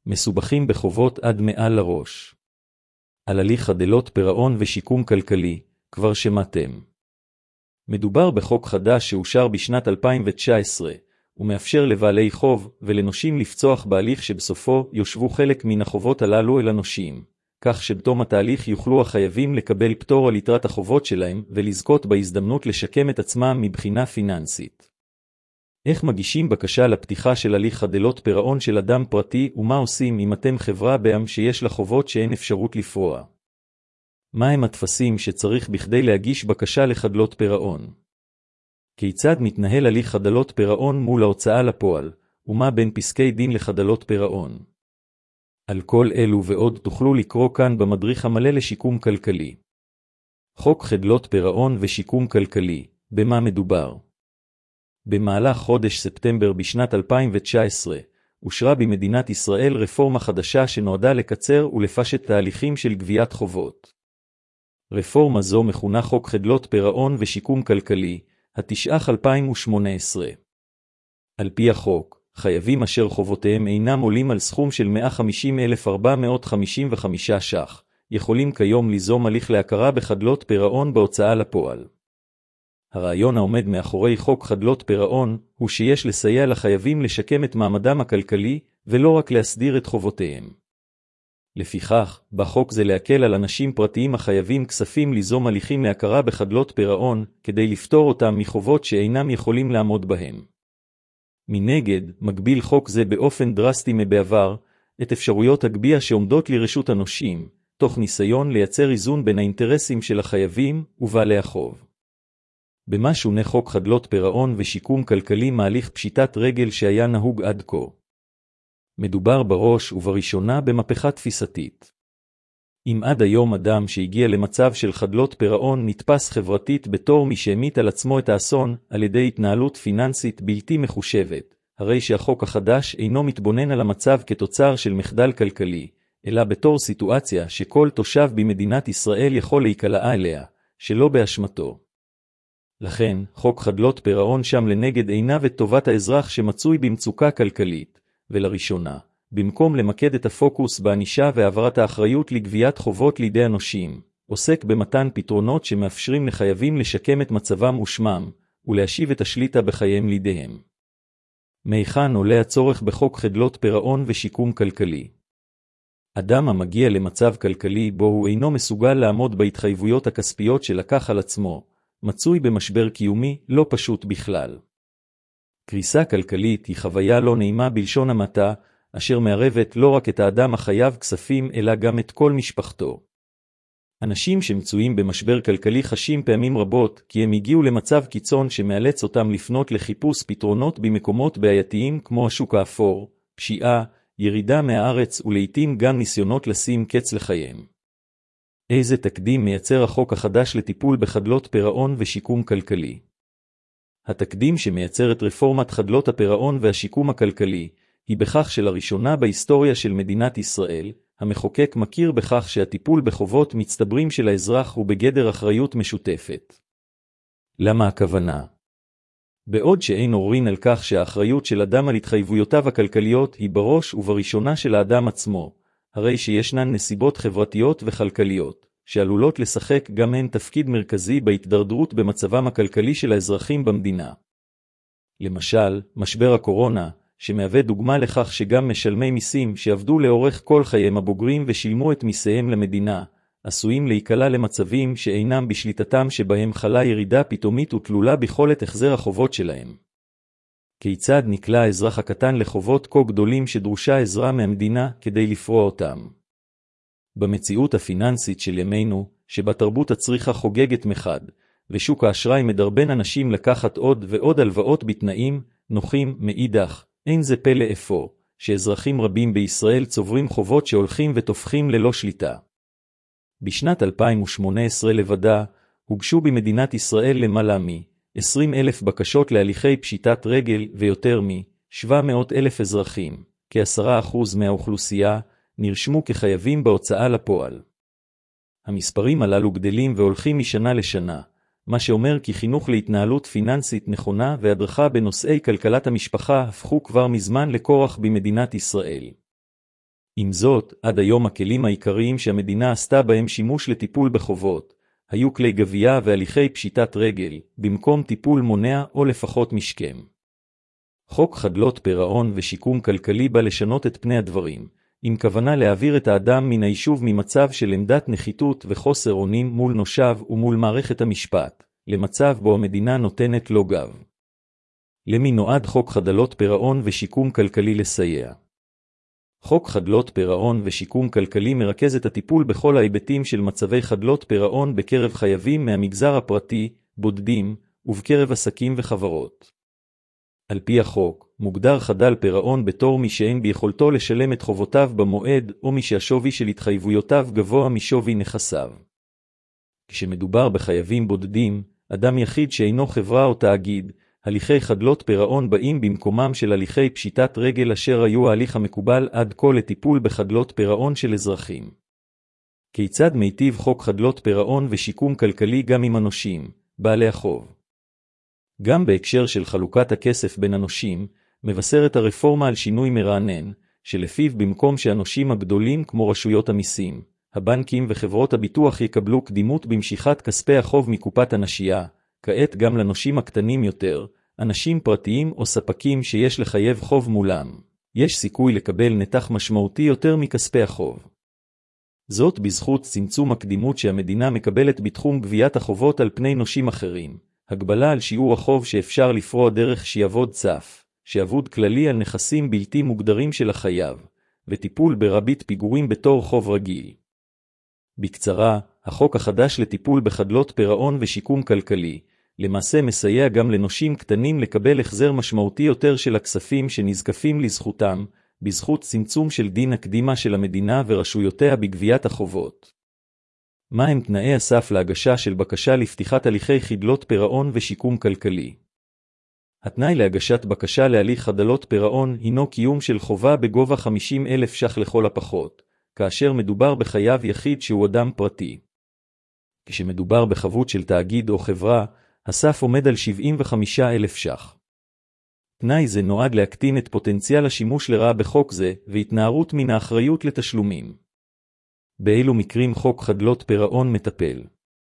מסובכים בחובות עד מעל לראש. על הליך חדלות פירעון ושיקום כלכלי, כבר שמעתם. מדובר בחוק חדש שאושר בשנת 2019, ומאפשר לבעלי חוב ולנושים לפצוח בהליך שבסופו יושבו חלק מן החובות הללו אל הנושים, כך שבתום התהליך יוכלו החייבים לקבל פטור על יתרת החובות שלהם ולזכות בהזדמנות לשקם את עצמם מבחינה פיננסית. איך מגישים בקשה לפתיחה של הליך חדלות פירעון של אדם פרטי ומה עושים אם אתם חברה בע"מ שיש לה חובות שאין אפשרות לפרוע? מה הם הטפסים שצריך בכדי להגיש בקשה לחדלות פירעון? כיצד מתנהל הליך חדלות פירעון מול ההוצאה לפועל, ומה בין פסקי דין לחדלות פירעון? על כל אלו ועוד תוכלו לקרוא כאן במדריך המלא לשיקום כלכלי. חוק חדלות פירעון ושיקום כלכלי, במה מדובר? במהלך חודש ספטמבר בשנת 2019, אושרה במדינת ישראל רפורמה חדשה שנועדה לקצר ולפשט תהליכים של גביית חובות. רפורמה זו מכונה חוק חדלות פירעון ושיקום כלכלי, התשע"ח 2018. על פי החוק, חייבים אשר חובותיהם אינם עולים על סכום של 150,455 ש"ח, יכולים כיום ליזום הליך להכרה בחדלות פירעון בהוצאה לפועל. הרעיון העומד מאחורי חוק חדלות פירעון הוא שיש לסייע לחייבים לשקם את מעמדם הכלכלי ולא רק להסדיר את חובותיהם. לפיכך, בחוק זה להקל על אנשים פרטיים החייבים כספים ליזום הליכים להכרה בחדלות פירעון כדי לפתור אותם מחובות שאינם יכולים לעמוד בהם. מנגד, מגביל חוק זה באופן דרסטי מבעבר את אפשרויות הגבייה שעומדות לרשות הנושים, תוך ניסיון לייצר איזון בין האינטרסים של החייבים ובעלי החוב. במה שונה חוק חדלות פירעון ושיקום כלכלי מהליך פשיטת רגל שהיה נהוג עד כה? מדובר בראש ובראשונה במהפכה תפיסתית. אם עד היום אדם שהגיע למצב של חדלות פירעון נתפס חברתית בתור מי שהמיט על עצמו את האסון על ידי התנהלות פיננסית בלתי מחושבת, הרי שהחוק החדש אינו מתבונן על המצב כתוצר של מחדל כלכלי, אלא בתור סיטואציה שכל תושב במדינת ישראל יכול להיקלע אליה, שלא באשמתו. לכן, חוק חדלות פירעון שם לנגד עיניו את טובת האזרח שמצוי במצוקה כלכלית, ולראשונה, במקום למקד את הפוקוס בענישה והעברת האחריות לגביית חובות לידי הנושים, עוסק במתן פתרונות שמאפשרים לחייבים לשקם את מצבם ושמם, ולהשיב את השליטה בחייהם לידיהם. מהיכן עולה הצורך בחוק חדלות פירעון ושיקום כלכלי? אדם המגיע למצב כלכלי בו הוא אינו מסוגל לעמוד בהתחייבויות הכספיות שלקח על עצמו, מצוי במשבר קיומי לא פשוט בכלל. קריסה כלכלית היא חוויה לא נעימה בלשון המעטה, אשר מערבת לא רק את האדם החייב כספים אלא גם את כל משפחתו. אנשים שמצויים במשבר כלכלי חשים פעמים רבות כי הם הגיעו למצב קיצון שמאלץ אותם לפנות לחיפוש פתרונות במקומות בעייתיים כמו השוק האפור, פשיעה, ירידה מהארץ ולעיתים גם ניסיונות לשים קץ לחייהם. איזה תקדים מייצר החוק החדש לטיפול בחדלות פירעון ושיקום כלכלי? התקדים שמייצר את רפורמת חדלות הפירעון והשיקום הכלכלי, היא בכך שלראשונה בהיסטוריה של מדינת ישראל, המחוקק מכיר בכך שהטיפול בחובות מצטברים של האזרח הוא בגדר אחריות משותפת. למה הכוונה? בעוד שאין עוררין על כך שהאחריות של אדם על התחייבויותיו הכלכליות היא בראש ובראשונה של האדם עצמו, הרי שישנן נסיבות חברתיות וכלכליות, שעלולות לשחק גם הן תפקיד מרכזי בהתדרדרות במצבם הכלכלי של האזרחים במדינה. למשל, משבר הקורונה, שמהווה דוגמה לכך שגם משלמי מיסים שעבדו לאורך כל חייהם הבוגרים ושילמו את מיסיהם למדינה, עשויים להיקלע למצבים שאינם בשליטתם שבהם חלה ירידה פתאומית ותלולה ביכולת החזר החובות שלהם. כיצד נקלע האזרח הקטן לחובות כה גדולים שדרושה עזרה מהמדינה כדי לפרוע אותם? במציאות הפיננסית של ימינו, שבה תרבות הצריכה חוגגת מחד, ושוק האשראי מדרבן אנשים לקחת עוד ועוד הלוואות בתנאים נוחים מאידך, אין זה פלא אפוא, שאזרחים רבים בישראל צוברים חובות שהולכים ותופחים ללא שליטה. בשנת 2018 לבדה, הוגשו במדינת ישראל למעלה מ-20,000 בקשות להליכי פשיטת רגל ויותר מ-700,000 אזרחים, כ10% מהאוכלוסייה, נרשמו כחייבים בהוצאה לפועל. המספרים הללו גדלים והולכים משנה לשנה, מה שאומר כי חינוך להתנהלות פיננסית נכונה והדרכה בנושאי כלכלת המשפחה הפכו כבר מזמן לכורח במדינת ישראל. עם זאת, עד היום הכלים העיקריים שהמדינה עשתה בהם שימוש לטיפול בחובות, היו כלי גבייה והליכי פשיטת רגל, במקום טיפול מונע או לפחות משכם. חוק חדלות פירעון ושיקום כלכלי בא לשנות את פני הדברים, עם כוונה להעביר את האדם מן היישוב ממצב של עמדת נחיתות וחוסר אונים מול נושיו ומול מערכת המשפט, למצב בו המדינה נותנת לו גב. למי נועד חוק חדלות פירעון ושיקום כלכלי לסייע? חוק חדלות פירעון ושיקום כלכלי מרכז את הטיפול בכל ההיבטים של מצבי חדלות פירעון בקרב חייבים מהמגזר הפרטי, בודדים, ובקרב עסקים וחברות. על פי החוק, מוגדר חדל פירעון בתור מי שאין ביכולתו לשלם את חובותיו במועד או מי שהשווי של התחייבויותיו גבוה משווי נכסיו. כשמדובר בחייבים בודדים, אדם יחיד שאינו חברה או תאגיד, הליכי חדלות פירעון באים במקומם של הליכי פשיטת רגל אשר היו ההליך המקובל עד כה לטיפול בחדלות פירעון של אזרחים. כיצד מיטיב חוק חדלות פירעון ושיקום כלכלי גם עם הנושים, בעלי החוב? גם בהקשר של חלוקת הכסף בין הנושים, מבשרת הרפורמה על שינוי מרענן, שלפיו במקום שהנושים הגדולים כמו רשויות המיסים, הבנקים וחברות הביטוח יקבלו קדימות במשיכת כספי החוב מקופת הנשייה, כעת גם לנושים הקטנים יותר, אנשים פרטיים או ספקים שיש לחייב חוב מולם, יש סיכוי לקבל נתח משמעותי יותר מכספי החוב. זאת בזכות צמצום הקדימות שהמדינה מקבלת בתחום גביית החובות על פני נושים אחרים, הגבלה על שיעור החוב שאפשר לפרוע דרך שיעבוד צף, שיעבוד כללי על נכסים בלתי מוגדרים של החייב, וטיפול ברבית פיגורים בתור חוב רגיל. בקצרה, החוק החדש לטיפול בחדלות פירעון ושיקום כלכלי, למעשה מסייע גם לנושים קטנים לקבל החזר משמעותי יותר של הכספים שנזקפים לזכותם, בזכות צמצום של דין הקדימה של המדינה ורשויותיה בגביית החובות. מה הם תנאי הסף להגשה של בקשה לפתיחת הליכי חדלות פירעון ושיקום כלכלי? התנאי להגשת בקשה להליך חדלות פירעון הינו קיום של חובה בגובה 50,000 ש"ח לכל הפחות, כאשר מדובר בחייב יחיד שהוא אדם פרטי. כשמדובר בחבות של תאגיד או חברה, הסף עומד על 75,000 ש"ח. תנאי זה נועד להקטין את פוטנציאל השימוש לרעה בחוק זה והתנערות מן האחריות לתשלומים. באילו מקרים חוק חדלות פירעון מטפל?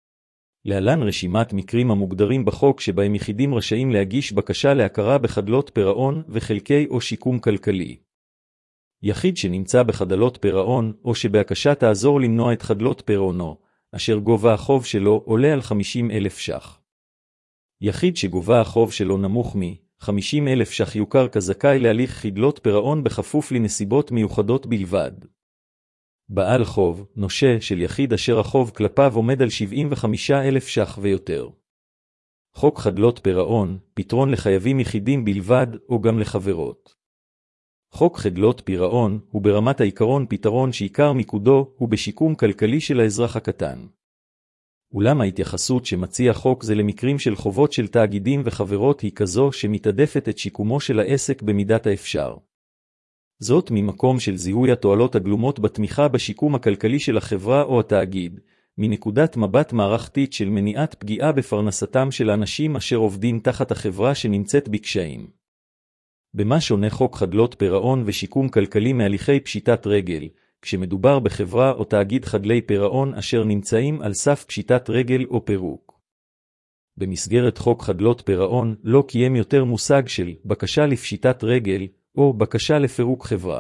להלן רשימת מקרים המוגדרים בחוק שבהם יחידים רשאים להגיש בקשה להכרה בחדלות פירעון וחלקי או שיקום כלכלי. יחיד שנמצא בחדלות פירעון או שבהקשה תעזור למנוע את חדלות פירעונו, אשר גובה החוב שלו עולה על 50,000 ש"ח. יחיד שגובה החוב שלו נמוך מ-50,000 ש"ח יוכר כזכאי להליך חדלות פירעון בכפוף לנסיבות מיוחדות בלבד. בעל חוב, נושה של יחיד אשר החוב כלפיו עומד על 75,000 ש"ח ויותר. חוק חדלות פירעון, פתרון לחייבים יחידים בלבד או גם לחברות. חוק חדלות פירעון הוא ברמת העיקרון פתרון שעיקר מיקודו הוא בשיקום כלכלי של האזרח הקטן. אולם ההתייחסות שמציע חוק זה למקרים של חובות של תאגידים וחברות היא כזו שמתעדפת את שיקומו של העסק במידת האפשר. זאת ממקום של זיהוי התועלות הגלומות בתמיכה בשיקום הכלכלי של החברה או התאגיד, מנקודת מבט מערכתית של מניעת פגיעה בפרנסתם של האנשים אשר עובדים תחת החברה שנמצאת בקשיים. במה שונה חוק חדלות פירעון ושיקום כלכלי מהליכי פשיטת רגל, כשמדובר בחברה או תאגיד חדלי פירעון אשר נמצאים על סף פשיטת רגל או פירוק. במסגרת חוק חדלות פירעון לא קיים יותר מושג של בקשה לפשיטת רגל או בקשה לפירוק חברה.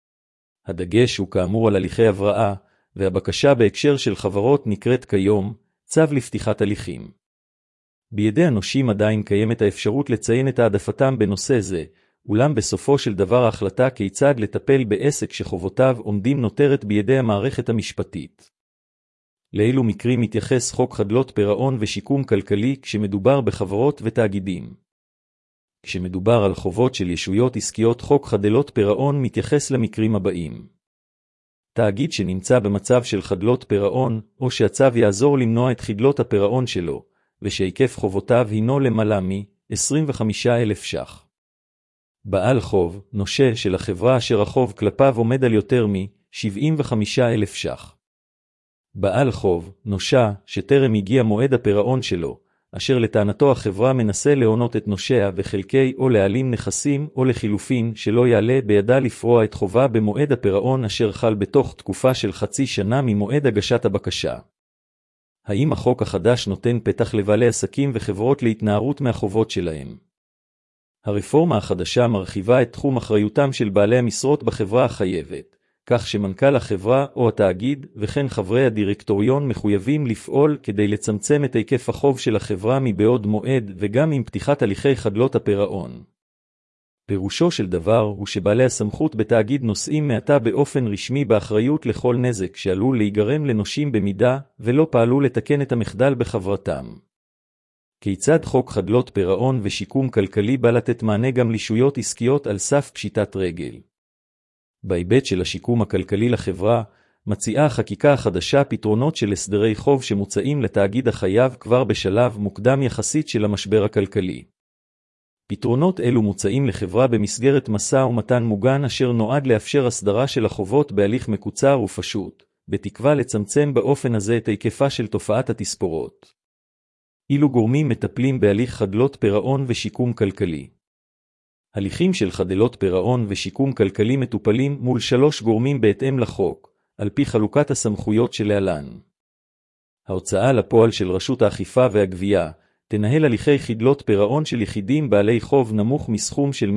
הדגש הוא כאמור על הליכי הבראה, והבקשה בהקשר של חברות נקראת כיום צו לפתיחת הליכים. בידי הנושים עדיין קיימת האפשרות לציין את העדפתם בנושא זה, אולם בסופו של דבר ההחלטה כיצד לטפל בעסק שחובותיו עומדים נותרת בידי המערכת המשפטית. לאילו מקרים מתייחס חוק חדלות פירעון ושיקום כלכלי כשמדובר בחברות ותאגידים? כשמדובר על חובות של ישויות עסקיות חוק חדלות פירעון מתייחס למקרים הבאים. תאגיד שנמצא במצב של חדלות פירעון או שהצו יעזור למנוע את חדלות הפירעון שלו, ושהיקף חובותיו הינו למעלה מ-25,000 ש"ח. בעל חוב, נושה של החברה אשר החוב כלפיו עומד על יותר מ-75,000 ש"ח. בעל חוב, נושה, שטרם הגיע מועד הפירעון שלו, אשר לטענתו החברה מנסה להונות את נושיה וחלקי או להעלים נכסים או לחילופין שלא יעלה בידה לפרוע את חובה במועד הפירעון אשר חל בתוך תקופה של חצי שנה ממועד הגשת הבקשה. האם החוק החדש נותן פתח לבעלי עסקים וחברות להתנערות מהחובות שלהם? הרפורמה החדשה מרחיבה את תחום אחריותם של בעלי המשרות בחברה החייבת, כך שמנכ"ל החברה או התאגיד וכן חברי הדירקטוריון מחויבים לפעול כדי לצמצם את היקף החוב של החברה מבעוד מועד וגם עם פתיחת הליכי חדלות הפירעון. פירושו של דבר הוא שבעלי הסמכות בתאגיד נושאים מעתה באופן רשמי באחריות לכל נזק שעלול להיגרם לנושים במידה ולא פעלו לתקן את המחדל בחברתם. כיצד חוק חדלות פירעון ושיקום כלכלי בא לתת מענה גם לישויות עסקיות על סף פשיטת רגל? בהיבט של השיקום הכלכלי לחברה, מציעה החקיקה החדשה פתרונות של הסדרי חוב שמוצעים לתאגיד החייב כבר בשלב מוקדם יחסית של המשבר הכלכלי. פתרונות אלו מוצעים לחברה במסגרת משא ומתן מוגן אשר נועד לאפשר הסדרה של החובות בהליך מקוצר ופשוט, בתקווה לצמצם באופן הזה את היקפה של תופעת התספורות. אילו גורמים מטפלים בהליך חדלות פירעון ושיקום כלכלי. הליכים של חדלות פירעון ושיקום כלכלי מטופלים מול 3 גורמים בהתאם לחוק, על פי חלוקת הסמכויות שלהלן. ההוצאה לפועל של רשות האכיפה והגבייה, תנהל הליכי חדלות פירעון של יחידים בעלי חוב נמוך מסכום של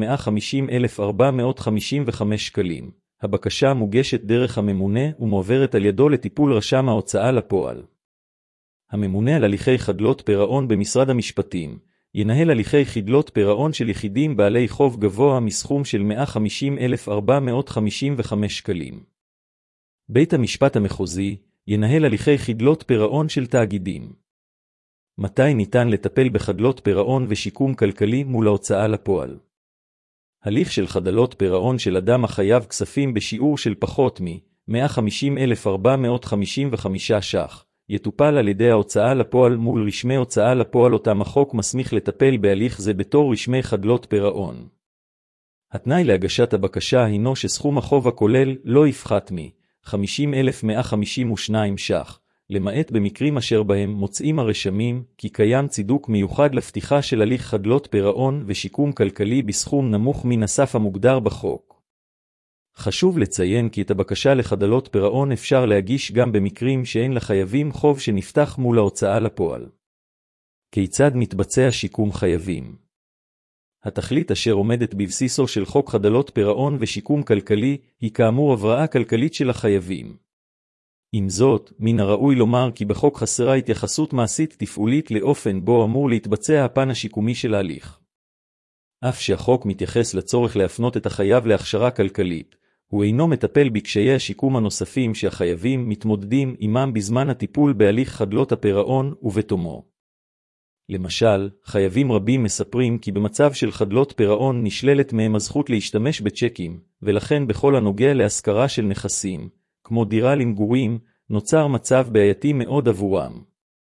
150,455 שקלים. הבקשה מוגשת דרך הממונה ומועברת על ידו לטיפול רשם ההוצאה לפועל. הממונה על הליכי חדלות פירעון במשרד המשפטים, ינהל הליכי חדלות פירעון של יחידים בעלי חוב גבוה מסכום של 150,455 שקלים. בית המשפט המחוזי ינהל הליכי חדלות פירעון של תאגידים. מתי ניתן לטפל בחדלות פירעון ושיקום כלכלי מול ההוצאה לפועל? הליך של חדלות פירעון של אדם החייב כספים בשיעור של פחות מ-150,455 ש"ח, יטופל על ידי ההוצאה לפועל מול רשמי הוצאה לפועל אותם החוק מסמיך לטפל בהליך זה בתור רשמי חדלות פירעון. התנאי להגשת הבקשה הינו שסכום החוב הכולל לא יפחת מ-50,152 ש"ח, למעט במקרים אשר בהם מוצאים הרשמים כי קיים צידוק מיוחד לפתיחה של הליך חדלות פירעון ושיקום כלכלי בסכום נמוך מן הסף המוגדר בחוק. חשוב לציין כי את הבקשה לחדלות פירעון אפשר להגיש גם במקרים שאין לחייבים חוב שנפתח מול ההוצאה לפועל. כיצד מתבצע שיקום חייבים? התכלית אשר עומדת בבסיסו של חוק חדלות פירעון ושיקום כלכלי היא כאמור הבראה כלכלית של החייבים. עם זאת, מן הראוי לומר כי בחוק חסרה התייחסות מעשית תפעולית לאופן בו אמור להתבצע הפן השיקומי של ההליך. אף שהחוק מתייחס לצורך להפנות את החייב להכשרה כלכלית, הוא אינו מטפל בקשיי השיקום הנוספים שהחייבים מתמודדים עמם בזמן הטיפול בהליך חדלות הפירעון ובתומו. למשל, חייבים רבים מספרים כי במצב של חדלות פירעון נשללת מהם הזכות להשתמש בצ'קים, ולכן בכל הנוגע להשכרה של נכסים, כמו דירה למגורים, נוצר מצב בעייתי מאוד עבורם.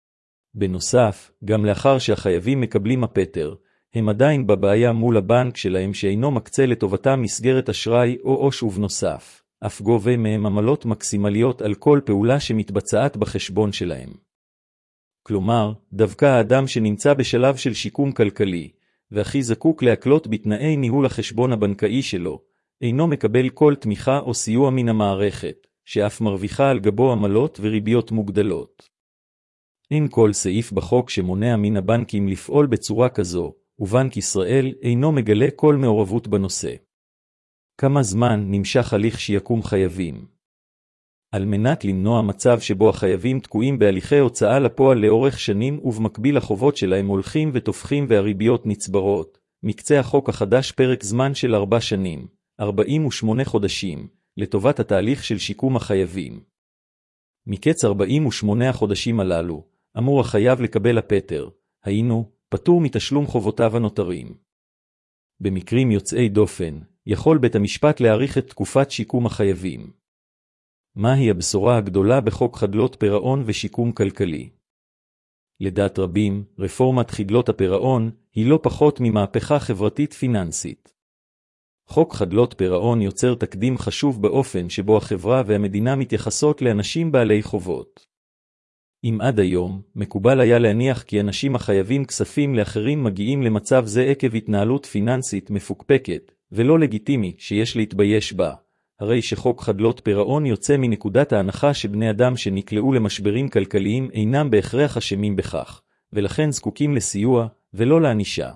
בנוסף, גם לאחר שהחייבים מקבלים הפטר, הם עדיין בבעיה מול הבנק שלהם שאינו מקצה לטובתם מסגרת אשראי או עו"ש ובנוסף, אף גובה מהם עמלות מקסימליות על כל פעולה שמתבצעת בחשבון שלהם. כלומר, דווקא האדם שנמצא בשלב של שיקום כלכלי, והכי זקוק להקלות בתנאי ניהול החשבון הבנקאי שלו, אינו מקבל כל תמיכה או סיוע מן המערכת, שאף מרוויחה על גבו עמלות וריביות מוגדלות. אין כל סעיף בחוק שמונע מן הבנקים לפעול בצורה כזו, ובנק ישראל אינו מגלה כל מעורבות בנושא. כמה זמן נמשך הליך שיקום חייבים? על מנת למנוע מצב שבו החייבים תקועים בהליכי הוצאה לפועל לאורך שנים ובמקביל החובות שלהם הולכים ותופחים והריביות נצברות, מקצה החוק החדש פרק זמן של 4 שנים, 48 חודשים, לטובת התהליך של שיקום החייבים. מקץ 48 החודשים הללו, אמור החייב לקבל הפטר, היינו, פטור מתשלום חובותיו הנותרים. במקרים יוצאי דופן, יכול בית המשפט להאריך את תקופת שיקום החייבים. מהי הבשורה הגדולה בחוק חדלות פירעון ושיקום כלכלי? לדעת רבים, רפורמת חדלות הפירעון היא לא פחות ממהפכה חברתית פיננסית. חוק חדלות פירעון יוצר תקדים חשוב באופן שבו החברה והמדינה מתייחסות לאנשים בעלי חובות. אם עד היום, מקובל היה להניח כי אנשים החייבים כספים לאחרים מגיעים למצב זה עקב התנהלות פיננסית מפוקפקת, ולא לגיטימי שיש להתבייש בה, הרי שחוק חדלות פירעון יוצא מנקודת ההנחה שבני אדם שנקלעו למשברים כלכליים אינם בהכרח אשמים בכך, ולכן זקוקים לסיוע, ולא לענישה.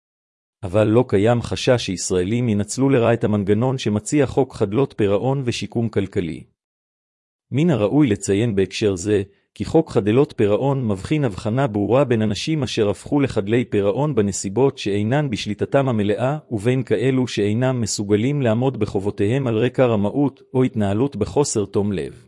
אבל לא קיים חשש שישראלים ינצלו לרעה את המנגנון שמציע חוק חדלות פירעון ושיקום כלכלי. מן הראוי לציין בהקשר זה, כי חוק חדלות פירעון מבחין הבחנה ברורה בין אנשים אשר הפכו לחדלי פירעון בנסיבות שאינן בשליטתם המלאה, ובין כאלו שאינם מסוגלים לעמוד בחובותיהם על רקע רמאות או התנהלות בחוסר תום לב.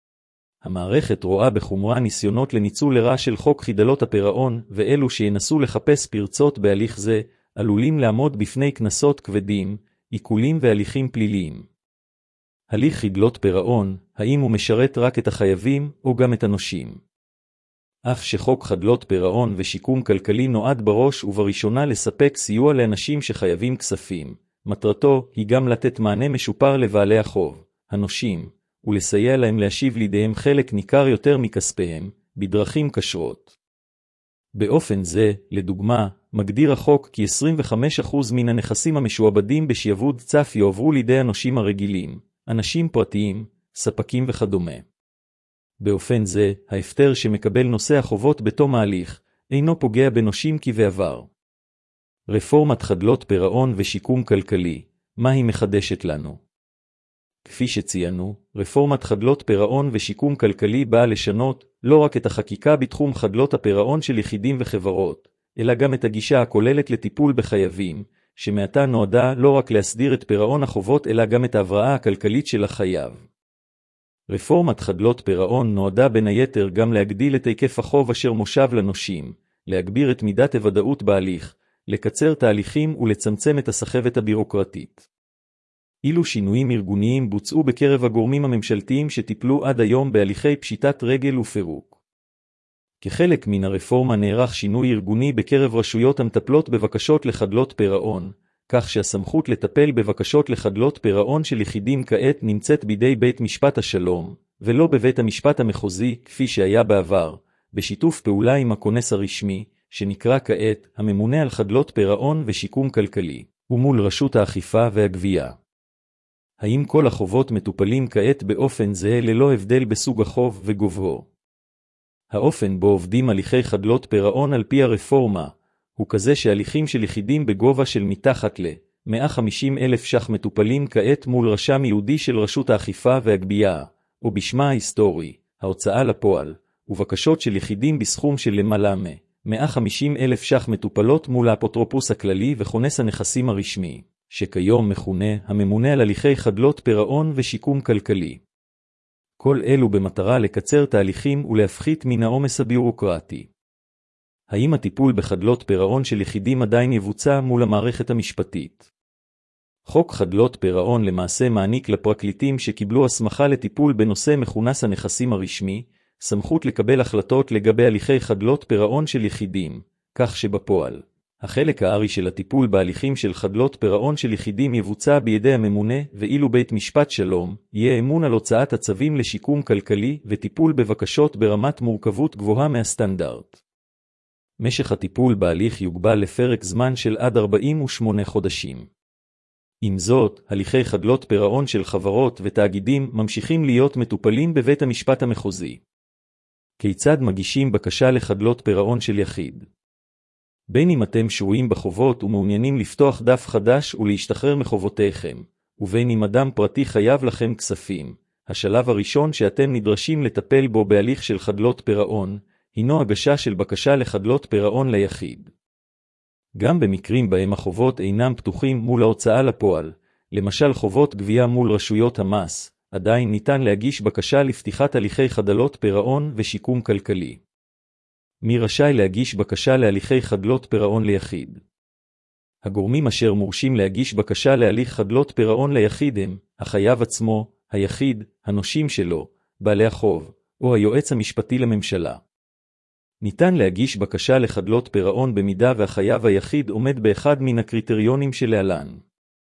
המערכת רואה בחומרה ניסיונות לניצול לרעה של חוק חדלות הפירעון, ואלו שינסו לחפש פרצות בהליך זה, עלולים לעמוד בפני קנסות כבדים, עיקולים והליכים פליליים. הליך חדלות פירעון, האם הוא משרת רק את החייבים או גם את הנושים? אף שחוק חדלות פירעון ושיקום כלכלי נועד בראש ובראשונה לספק סיוע לאנשים שחייבים כספים, מטרתו היא גם לתת מענה משופר לבעלי החוב, הנושים, ולסייע להם להשיב לידיהם חלק ניכר יותר מכספיהם, בדרכים כשרות. באופן זה, לדוגמה, מגדיר החוק כי 25% מן הנכסים המשועבדים בשעבוד צף יועברו לידי הנושים הרגילים, אנשים פרטיים, ספקים וכדומה. באופן זה, ההפטר שמקבל נושא החובות בתום ההליך, אינו פוגע בנושים כבעבר. רפורמת חדלות פירעון ושיקום כלכלי, מה היא מחדשת לנו? כפי שציינו, רפורמת חדלות פירעון ושיקום כלכלי באה לשנות לא רק את החקיקה בתחום חדלות הפירעון של יחידים וחברות, אלא גם את הגישה הכוללת לטיפול בחייבים, שמעתה נועדה לא רק להסדיר את פירעון החובות אלא גם את ההבראה הכלכלית של החייב. רפורמת חדלות פירעון נועדה בין היתר גם להגדיל את היקף החוב אשר מושב לנושים, להגביר את מידת הוודאות בהליך, לקצר תהליכים ולצמצם את הסחבת הבירוקרטית. אילו שינויים ארגוניים בוצעו בקרב הגורמים הממשלתיים שטיפלו עד היום בהליכי פשיטת רגל ופירוק. כחלק מן הרפורמה נערך שינוי ארגוני בקרב רשויות המטפלות בבקשות לחדלות פירעון, כך שהסמכות לטפל בבקשות לחדלות פירעון של יחידים כעת נמצאת בידי בית משפט השלום, ולא בבית המשפט המחוזי כפי שהיה בעבר, בשיתוף פעולה עם הכונס הרשמי, שנקרא כעת הממונה על חדלות פירעון ושיקום כלכלי, ומול רשות האכיפה והגבייה. האם כל החובות מטופלים כעת באופן זה ללא הבדל בסוג החוב וגובהו? האופן בו עובדים הליכי חדלות פירעון על פי הרפורמה, הוא כזה שהליכים של יחידים בגובה של מתחת ל-150,000 ש"ח מטופלים כעת מול רשם ייעודי של רשות האכיפה והגבייה, או בשמה ההיסטורי, ההוצאה לפועל, ובקשות של יחידים בסכום של למעלה מ-150,000 ש"ח מטופלות מול האפוטרופוס הכללי וכונס הנכסים הרשמי, שכיום מכונה הממונה על הליכי חדלות פירעון ושיקום כלכלי. כל אלו במטרה לקצר תהליכים ולהפחית מן העומס הביורוקרטי. האם הטיפול בחדלות פירעון של יחידים עדיין יבוצע מול המערכת המשפטית? חוק חדלות פירעון למעשה מעניק לפרקליטים שקיבלו הסמכה לטיפול בנושא מכונס הנכסים הרשמי, סמכות לקבל החלטות לגבי הליכי חדלות פירעון של יחידים, כך שבפועל, החלק הארי של הטיפול בהליכים של חדלות פירעון של יחידים יבוצע בידי הממונה, ואילו בית משפט שלום יהיה אמון על הוצאת הצווים לשיקום כלכלי וטיפול בבקשות ברמת מורכבות גבוהה מהסטנדרט. משך הטיפול בהליך יוגבל לפרק זמן של עד 48 חודשים. עם זאת, הליכי חדלות פירעון של חברות ותאגידים ממשיכים להיות מטופלים בבית המשפט המחוזי. כיצד מגישים בקשה לחדלות פירעון של יחיד? בין אם אתם שרויים בחובות ומעוניינים לפתוח דף חדש ולהשתחרר מחובותיכם, ובין אם אדם פרטי חייב לכם כספים, השלב הראשון שאתם נדרשים לטפל בו בהליך של חדלות פירעון, הינו הגשה של בקשה לחדלות פירעון ליחיד. גם במקרים בהם החובות אינם פתוחים מול ההוצאה לפועל, למשל חובות גבייה מול רשויות המס, עדיין ניתן להגיש בקשה לפתיחת הליכי חדלות פירעון ושיקום כלכלי. מי רשאי להגיש בקשה להליכי חדלות פירעון ליחיד? הגורמים אשר מורשים להגיש בקשה להליך חדלות פירעון ליחיד הם החייב עצמו, היחיד, הנושים שלו, בעלי החוב, או היועץ המשפטי לממשלה. ניתן להגיש בקשה לחדלות פירעון במידה והחייב היחיד עומד באחד מן הקריטריונים שלהלן.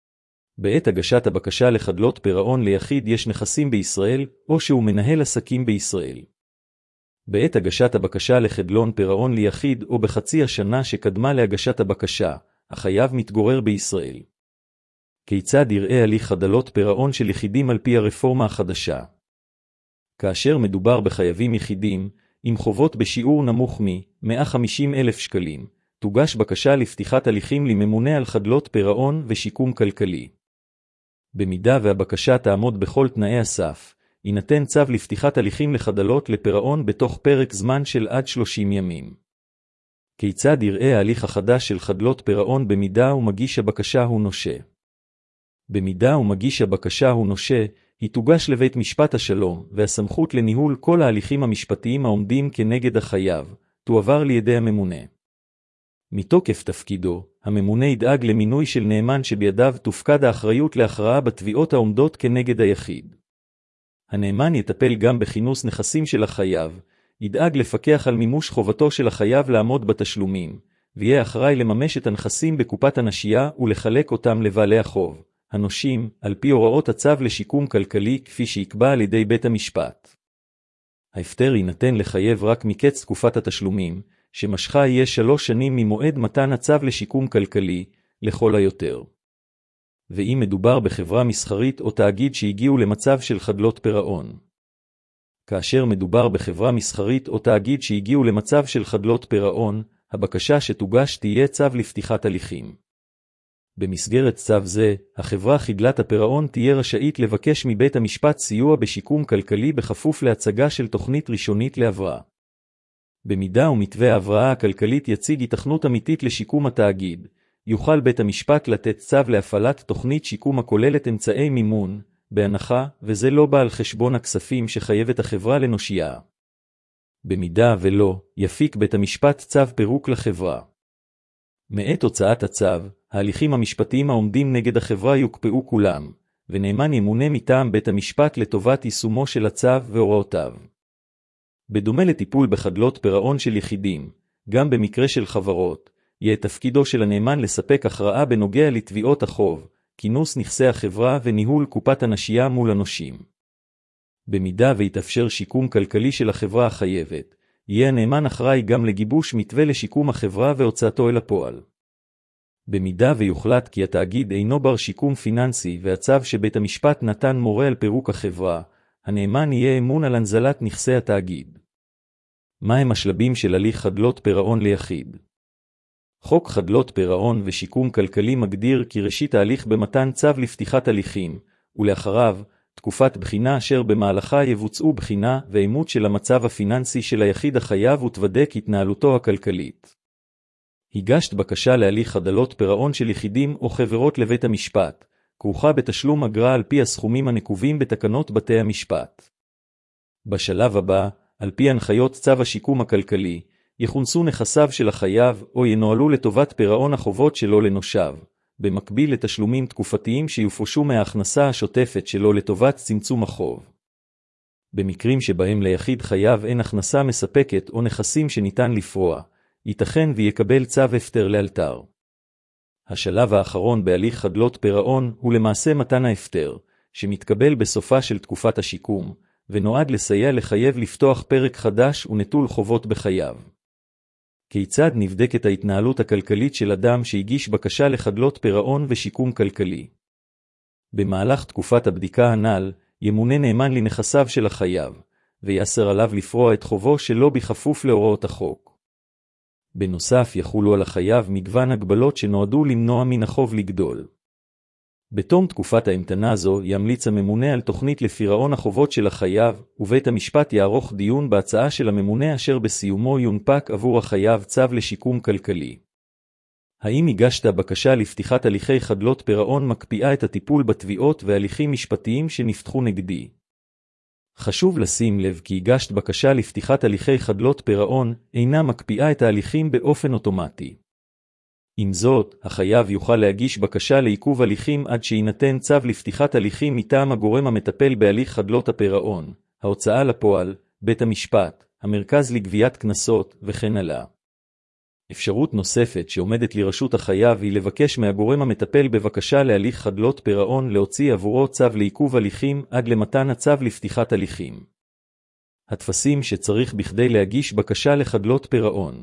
בעת הגשת הבקשה לחדלות פירעון ליחיד יש נכסים בישראל, או שהוא מנהל עסקים בישראל. בעת הגשת הבקשה לחדלון פירעון ליחיד או בחצי השנה שקדמה להגשת הבקשה, החייב מתגורר בישראל. כיצד יראה הליך חדלות פירעון של יחידים על פי הרפורמה החדשה? כאשר מדובר בחייבים יחידים, עם חובות בשיעור נמוך מ-150,000 שקלים, תוגש בקשה לפתיחת הליכים לממונה על חדלות פירעון ושיקום כלכלי. במידה והבקשה תעמוד בכל תנאי הסף, יינתן צו לפתיחת הליכים לחדלות לפירעון בתוך פרק זמן של עד 30 ימים. כיצד יראה ההליך החדש של חדלות פירעון במידה ומגיש הבקשה הוא נושה? במידה ומגיש הבקשה הוא נושה, היא תוגש לבית משפט השלום, והסמכות לניהול כל ההליכים המשפטיים העומדים כנגד החייב, תועבר לידי הממונה. מתוקף תפקידו, הממונה ידאג למינוי של נאמן שבידיו תופקד האחריות להכרעה בתביעות העומדות כנגד היחיד. הנאמן יטפל גם בכינוס נכסים של החייב, ידאג לפקח על מימוש חובתו של החייב לעמוד בתשלומים, ויהיה אחראי לממש את הנכסים בקופת הנשייה ולחלק אותם לבעלי החוב, הנושים, על פי הוראות הצו לשיקום כלכלי כפי שיקבע על ידי בית המשפט. ההפטר יינתן לחייב רק מקץ תקופת התשלומים, שמשכה יהיה 3 שנים ממועד מתן הצו לשיקום כלכלי, לכל היותר. ואם מדובר בחברה מסחרית או תאגיד שהגיעו למצב של חדלות פירעון. כאשר מדובר בחברה מסחרית או תאגיד שהגיעו למצב של חדלות פירעון, הבקשה שתוגש תהיה צו לפתיחת הליכים. במסגרת צו זה, החברה חדלת הפירעון תהיה רשאית לבקש מבית המשפט סיוע בשיקום כלכלי בכפוף להצגה של תוכנית ראשונית להבראה. במידה ומתווה ההבראה הכלכלית יציג היתכנות אמיתית לשיקום התאגיד, יוכל בית המשפט לתת צו להפעלת תוכנית שיקום הכוללת אמצעי מימון, בהנחה, וזה לא בא על חשבון הכספים שחייבת החברה לנושייה. במידה ולא, יפיק בית המשפט צו פירוק לחברה. מעת הוצאת הצו, ההליכים המשפטיים העומדים נגד החברה יוקפאו כולם, ונאמן ימונה מטעם בית המשפט לטובת יישומו של הצו והוראותיו. בדומה לטיפול בחדלות פירעון של יחידים, גם במקרה של חברות, יהיה תפקידו של הנאמן לספק הכרעה בנוגע לתביעות החוב, כינוס נכסי החברה וניהול קופת הנשייה מול הנושים. במידה ויתאפשר שיקום כלכלי של החברה החייבת, יהיה הנאמן אחראי גם לגיבוש מתווה לשיקום החברה והוצאתו אל הפועל. במידה ויוחלט כי התאגיד אינו בר שיקום פיננסי והצו שבית המשפט נתן מורה על פירוק החברה, הנאמן יהיה אמון על הנזלת נכסי התאגיד. מהם השלבים של הליך חדלות פירעון ליחיד? חוק חדלות פירעון ושיקום כלכלי מגדיר כי ראשית ההליך במתן צו לפתיחת הליכים, ולאחריו, תקופת בחינה אשר במהלכה יבוצעו בחינה ואימות של המצב הפיננסי של היחיד החייב ותוודק התנהלותו הכלכלית. הגשת בקשה להליך חדלות פירעון של יחידים או חברות לבית המשפט, כרוכה בתשלום אגרה על פי הסכומים הנקובים בתקנות בתי המשפט. בשלב הבא, על פי הנחיות צו השיקום הכלכלי, יכונסו נכסיו של החייב או ינוהלו לטובת פירעון החובות שלו לנושיו, במקביל לתשלומים תקופתיים שיופרשו מההכנסה השוטפת שלו לטובת צמצום החוב. במקרים שבהם ליחיד חייב אין הכנסה מספקת או נכסים שניתן לפרוע, ייתכן ויקבל צו הפטר לאלתר. השלב האחרון בהליך חדלות פירעון הוא למעשה מתן ההפטר, שמתקבל בסופה של תקופת השיקום, ונועד לסייע לחייב לפתוח פרק חדש ונטול חובות בחייו. כיצד נבדקת ההתנהלות הכלכלית של אדם שהגיש בקשה לחדלות פירעון ושיקום כלכלי? במהלך תקופת הבדיקה הנ"ל, ימונה נאמן לנכסיו של החייב, ויאסר עליו לפרוע את חובו שלא בכפוף להוראות החוק. בנוסף יחולו על החייב מגוון הגבלות שנועדו למנוע מן החוב לגדול. בתום תקופת ההמתנה הזו ימליץ הממונה על תוכנית לפירעון החובות של החייב, ובית המשפט יערוך דיון בהצעה של הממונה אשר בסיומו יונפק עבור החייב צו לשיקום כלכלי. האם הגשת בקשה לפתיחת הליכי חדלות פירעון מקפיאה את הטיפול בתביעות והליכים משפטיים שנפתחו נגדי? חשוב לשים לב כי הגשת בקשה לפתיחת הליכי חדלות פירעון אינה מקפיאה את ההליכים באופן אוטומטי. עם זאת, החייב יוכל להגיש בקשה לעיכוב הליכים עד שיינתן צו לפתיחת הליכים מטעם הגורם המטפל בהליך חדלות הפירעון, ההוצאה לפועל, בית המשפט, המרכז לגביית קנסות וכן הלאה. אפשרות נוספת שעומדת לרשות החייב היא לבקש מהגורם המטפל בבקשה להליך חדלות פירעון להוציא עבורו צו לעיכוב הליכים עד למתן הצו לפתיחת הליכים. הטפסים שצריך בכדי להגיש בקשה לחדלות פירעון.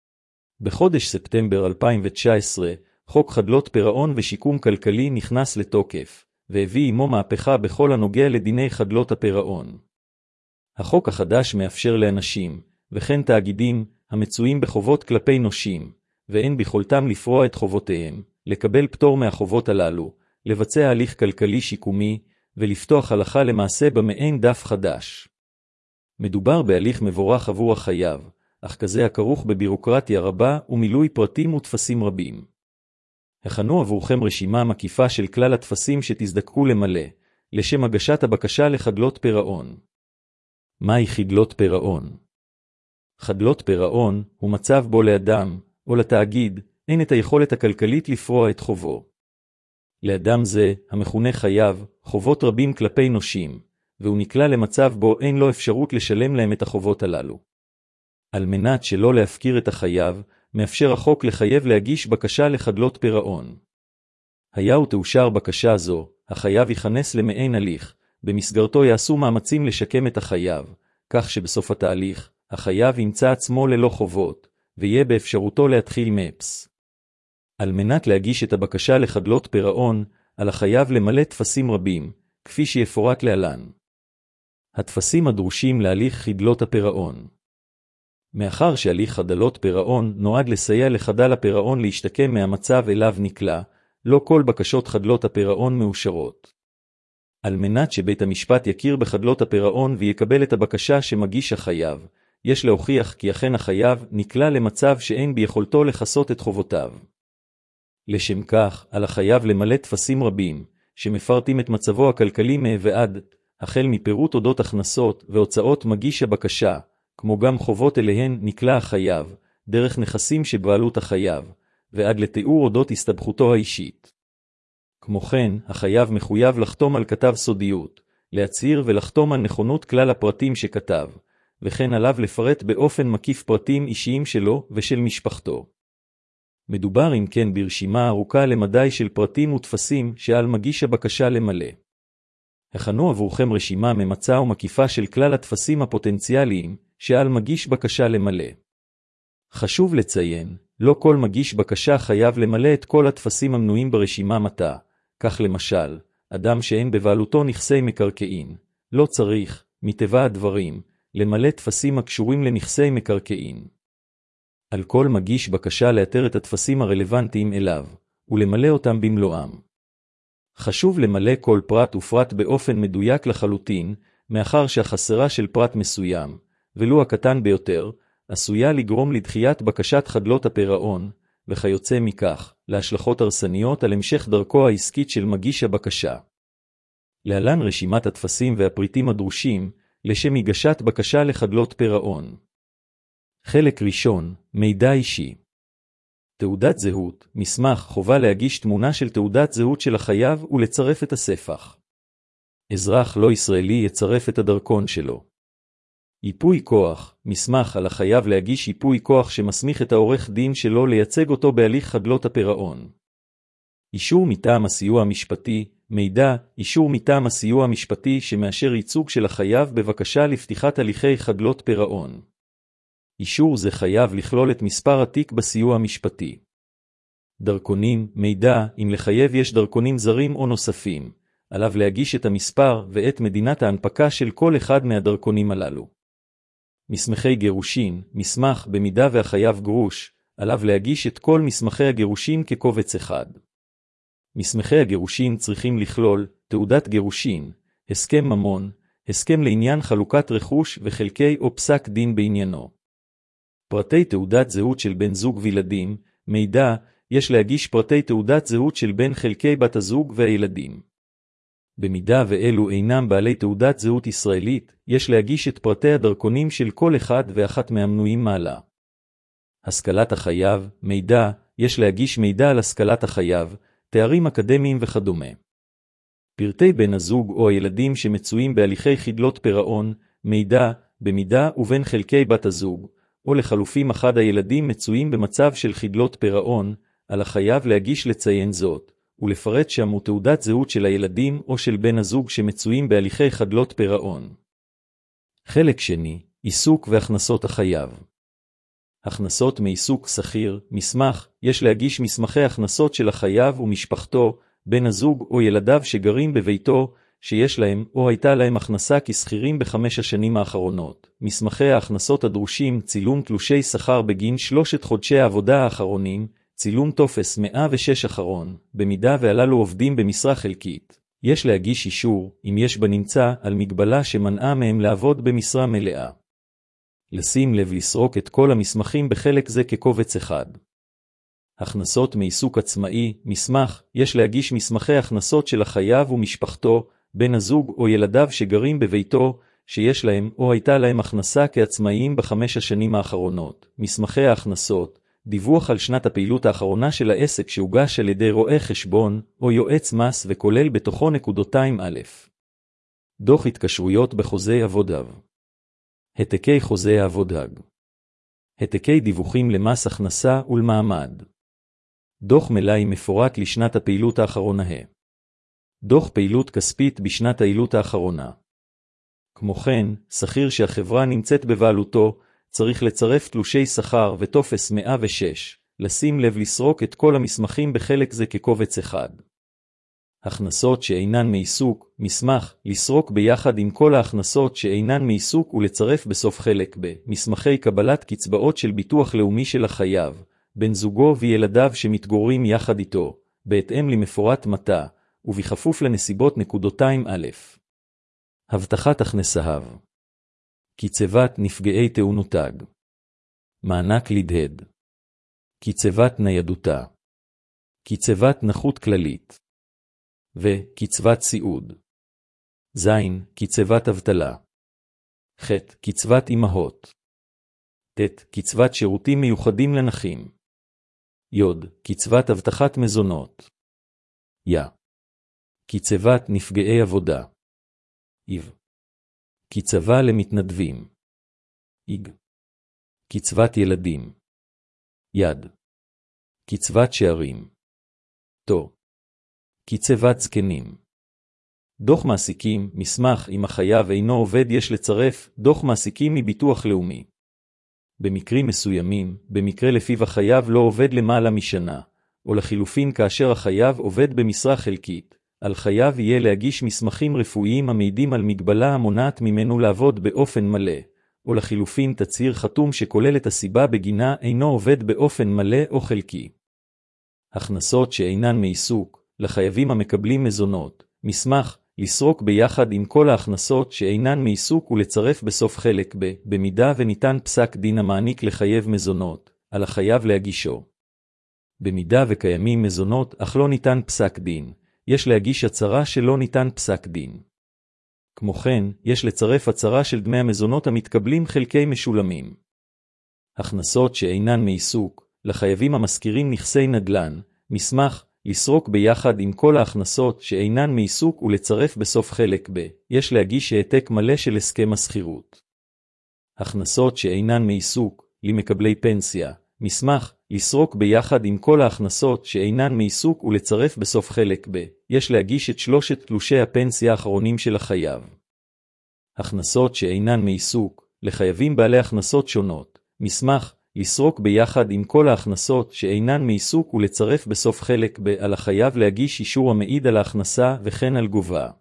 בחודש ספטמבר 2019, חוק חדלות פירעון ושיקום כלכלי נכנס לתוקף, והביא עמו מהפכה בכל הנוגע לדיני חדלות הפירעון. החוק החדש מאפשר לאנשים, וכן תאגידים, המצויים בחובות כלפי נושים, ואין ביכולתם לפרוע את חובותיהם, לקבל פטור מהחובות הללו, לבצע הליך כלכלי שיקומי, ולפתוח הלכה למעשה במעין דף חדש. מדובר בהליך מבורך עבור החייב, אך כזה הכרוך בבירוקרטיה רבה ומילוי פרטים וטפסים רבים. הכנו עבורכם רשימה מקיפה של כלל הטפסים שתזדקקו למלא, לשם הגשת הבקשה לחדלות פירעון. מהי חדלות פירעון? חדלות פירעון הוא מצב בו לאדם, או לתאגיד, אין את היכולת הכלכלית לפרוע את חובו. לאדם זה, המכונה חייב, חובות רבים כלפי נושים, והוא נקלע למצב בו אין לו אפשרות לשלם להם את החובות הללו. על מנת שלא להפקיר את החייב, מאפשר החוק לחייב להגיש בקשה לחדלות פירעון. היה ותאושר בקשה זו, החייב יכנס למעין הליך, במסגרתו יעשו מאמצים לשקם את החייב, כך שבסוף התהליך, החייב ימצא עצמו ללא חובות, ויהיה באפשרותו להתחיל מאפס. על מנת להגיש את הבקשה לחדלות פירעון, על החייב למלא טפסים רבים, כפי שיפורט להלן. הטפסים הדרושים להליך חדלות הפירעון. מאחר שהליך חדלות פירעון נועד לסייע לחדל הפירעון להשתקם מהמצב אליו נקלע, לא כל בקשות חדלות הפירעון מאושרות. על מנת שבית המשפט יכיר בחדלות הפירעון ויקבל את הבקשה שמגיש החייב, יש להוכיח כי אכן החייב נקלע למצב שאין ביכולתו לכסות את חובותיו. לשם כך, על החייב למלא טפסים רבים, שמפרטים את מצבו הכלכלי ועד, החל מפירוט אודות הכנסות והוצאות מגיש הבקשה, כמו גם חובות אליהן נקלע החייב, דרך נכסים שבבעלות החייב, ועד לתיאור אודות הסתבכותו האישית. כמו כן, החייב מחויב לחתום על כתב סודיות, להצהיר ולחתום על נכונות כלל הפרטים שכתב, וכן עליו לפרט באופן מקיף פרטים אישיים שלו ושל משפחתו. מדובר אם כן ברשימה ארוכה למדי של פרטים וטפסים שעל מגיש הבקשה למלא. הכנו עבורכם רשימה ממצה ומקיפה של כלל הטפסים הפוטנציאליים שעל מגיש בקשה למלא. חשוב לציין, לא כל מגיש בקשה חייב למלא את כל הטפסים המנויים ברשימה מתה, כך למשל, אדם שאין בבעלותו נכסי מקרקעין, לא צריך, מטבע הדברים, למלא טפסים הקשורים לנכסי מקרקעין. על כל מגיש בקשה לאתר את הטפסים הרלוונטיים אליו, ולמלא אותם במלואם. חשוב למלא כל פרט ופרט באופן מדויק לחלוטין, מאחר שהחסרה של פרט מסוים, ולו הקטן ביותר, עשויה לגרום לדחיית בקשת חדלות הפירעון, וכיוצא מכך, להשלכות הרסניות על המשך דרכו העסקית של מגיש הבקשה. להלן רשימת הטפסים והפריטים הדרושים, לשם הגשת בקשה לחדלות פירעון. חלק ראשון, מידע אישי. תעודת זהות, מסמך חובה להגיש תמונה של תעודת זהות של החייב ולצרף את הספח. אזרח לא ישראלי יצרף את הדרכון שלו. ייפוי כוח, מסמך על החייב להגיש ייפוי כוח שמסמיך את העורך דין שלו לייצג אותו בהליך חדלות הפירעון. אישור מטעם הסיוע המשפטי, מידע, אישור מטעם הסיוע המשפטי שמאשר ייצוג של החייב בבקשה לפתיחת הליכי חדלות פירעון. אישור זה חייב לכלול את מספר התיק בסיוע המשפטי. דרכונים, מידע, אם לחייב יש דרכונים זרים או נוספים, עליו להגיש את המספר ואת מדינת ההנפקה של כל אחד מהדרכונים הללו. מסמכי גירושין, מסמך במידה והחייב גרוש, עליו להגיש את כל מסמכי הגירושין כקובץ אחד. מסמכי הגירושין צריכים לכלול תעודת גירושין, הסכם ממון, הסכם לעניין חלוקת רכוש וחלקי או פסק דין בעניינו. פרטי תעודת זהות של בן זוג וילדים, מידע, יש להגיש פרטי תעודת זהות של בן חלקי בת הזוג והילדים. במידה ואלו אינם בעלי תעודת זהות ישראלית, יש להגיש את פרטי הדרכונים של כל אחד ואחת מהמנויים מעלה. השכלת החייב, מידע, יש להגיש מידע על השכלת החייב, תארים אקדמיים וכדומה. פרטי בן הזוג או הילדים שמצויים בהליכי חדלות פירעון, מידע, במידה ובין חלקי בת הזוג, או לחלופים אחד הילדים מצויים במצב של חדלות פירעון, על החייב להגיש לציין זאת, ולפרט שם הוא תעודת זהות של הילדים או של בן הזוג שמצויים בהליכי חדלות פירעון. חלק שני, עיסוק והכנסות החייב. הכנסות מעיסוק שכיר, מסמך, יש להגיש מסמכי הכנסות של החייב ומשפחתו, בן הזוג או ילדיו שגרים בביתו, שיש להם או הייתה להם הכנסה כשכירים ב5 השנים האחרונות. מסמכי ההכנסות הדרושים, צילום תלושי שכר בגין 3 חודשי העבודה האחרונים, צילום טופס 106 אחרון, במידה והללו עובדים במשרה חלקית. יש להגיש אישור, אם יש בנמצא, על מגבלה שמנעה מהם לעבוד במשרה מלאה. לשים לב לסרוק את כל המסמכים בחלק זה כקובץ אחד. הכנסות מעיסוק עצמאי, מסמך, יש להגיש מסמכי הכנסות של החייב ומשפחתו, בן הזוג או ילדיו שגרים בביתו, שיש להם או הייתה להם הכנסה כעצמאיים ב5 השנים האחרונות. מסמכי ההכנסות, דיווח על שנת הפעילות האחרונה של העסק שהוגש על ידי רואה חשבון או יועץ מס וכולל בתוכו נקודותיים א'. דוח התקשרויות בחוזי עבודה. העתקי חוזי העבודה. העתקי דיווחים למס הכנסה ולמעמד. דוח מלאי מפורט לשנת הפעילות האחרונה. דוח פעילות כספית בשנת הפעילות האחרונה. כמו כן, שכיר שהחברה נמצאת בבעלותו, צריך לצרף תלושי שכר וטופס 106, לשים לב לסרוק את כל המסמכים בחלק זה כקובץ אחד. הכנסות שאינן מעיסוק, מסמך, לסרוק ביחד עם כל ההכנסות שאינן מעיסוק ולצרף בסוף חלק במסמכי קבלת קצבאות של ביטוח לאומי של החייב, בן זוגו וילדיו שמתגוררים יחד איתו, בהתאם למפורט מטה, ובכפוף לנסיבות נקודותיים א'. הבטחת הכנסהיו. קצבת נפגעי תאונותיו. מענק לדהד. קצבת ניידותה. קצבת נכות כללית. וקצבת סיעוד. זין, קצבת אבטלה. ח' קצבת אמהות. ט' קצבת שירותים מיוחדים לנכים. י קצבת הבטחת מזונות. י קצבת נפגעי עבודה. איב קצבה למתנדבים. איג קצבת ילדים. יד קצבת שערים. תו קצבת זקנים. דוח מעסיקים, מסמך, אם החייב אינו עובד יש לצרף דוח מעסיקים מביטוח לאומי. במקרים מסוימים, במקרה לפיו החייב לא עובד למעלה משנה, או לחילופין כאשר החייב עובד במשרה חלקית, על חייב יהיה להגיש מסמכים רפואיים המעידים על מגבלה המונעת ממנו לעבוד באופן מלא, או לחילופין תצהיר חתום שכולל את הסיבה בגינה אינו עובד באופן מלא או חלקי. הכנסות שאינן מעיסוק, לחייבים המקבלים מזונות, מסמך, לסרוק ביחד עם כל ההכנסות שאינן מעיסוק ולצרף בסוף חלק במידה וניתן פסק דין המעניק לחייב מזונות, על החייב להגישו. במידה וקיימים מזונות אך לא ניתן פסק דין, יש להגיש הצהרה שלא ניתן פסק דין. כמו כן, יש לצרף הצהרה של דמי המזונות המתקבלים חלקי משולמים. הכנסות שאינן מעיסוק, לחייבים המזכירים נכסי נדל"ן, מסמך, לסרוק ביחד עם כל ההכנסות שאינן מעיסוק ולצרף בסוף חלק יש להגיש העתק מלא של הסכם השכירות. הכנסות שאינן מעיסוק, למקבלי פנסיה, מסמך, לסרוק ביחד עם כל ההכנסות שאינן מעיסוק ולצרף בסוף חלק יש להגיש את 3 תלושי הפנסיה האחרונים של החייב. הכנסות שאינן מעיסוק, לחייבים בעלי הכנסות שונות, מסמך, לסרוק ביחד עם כל ההכנסות שאינן מעיסוק ולצרף בסוף חלק על החייב להגיש אישור המעיד על ההכנסה וכן על גובה.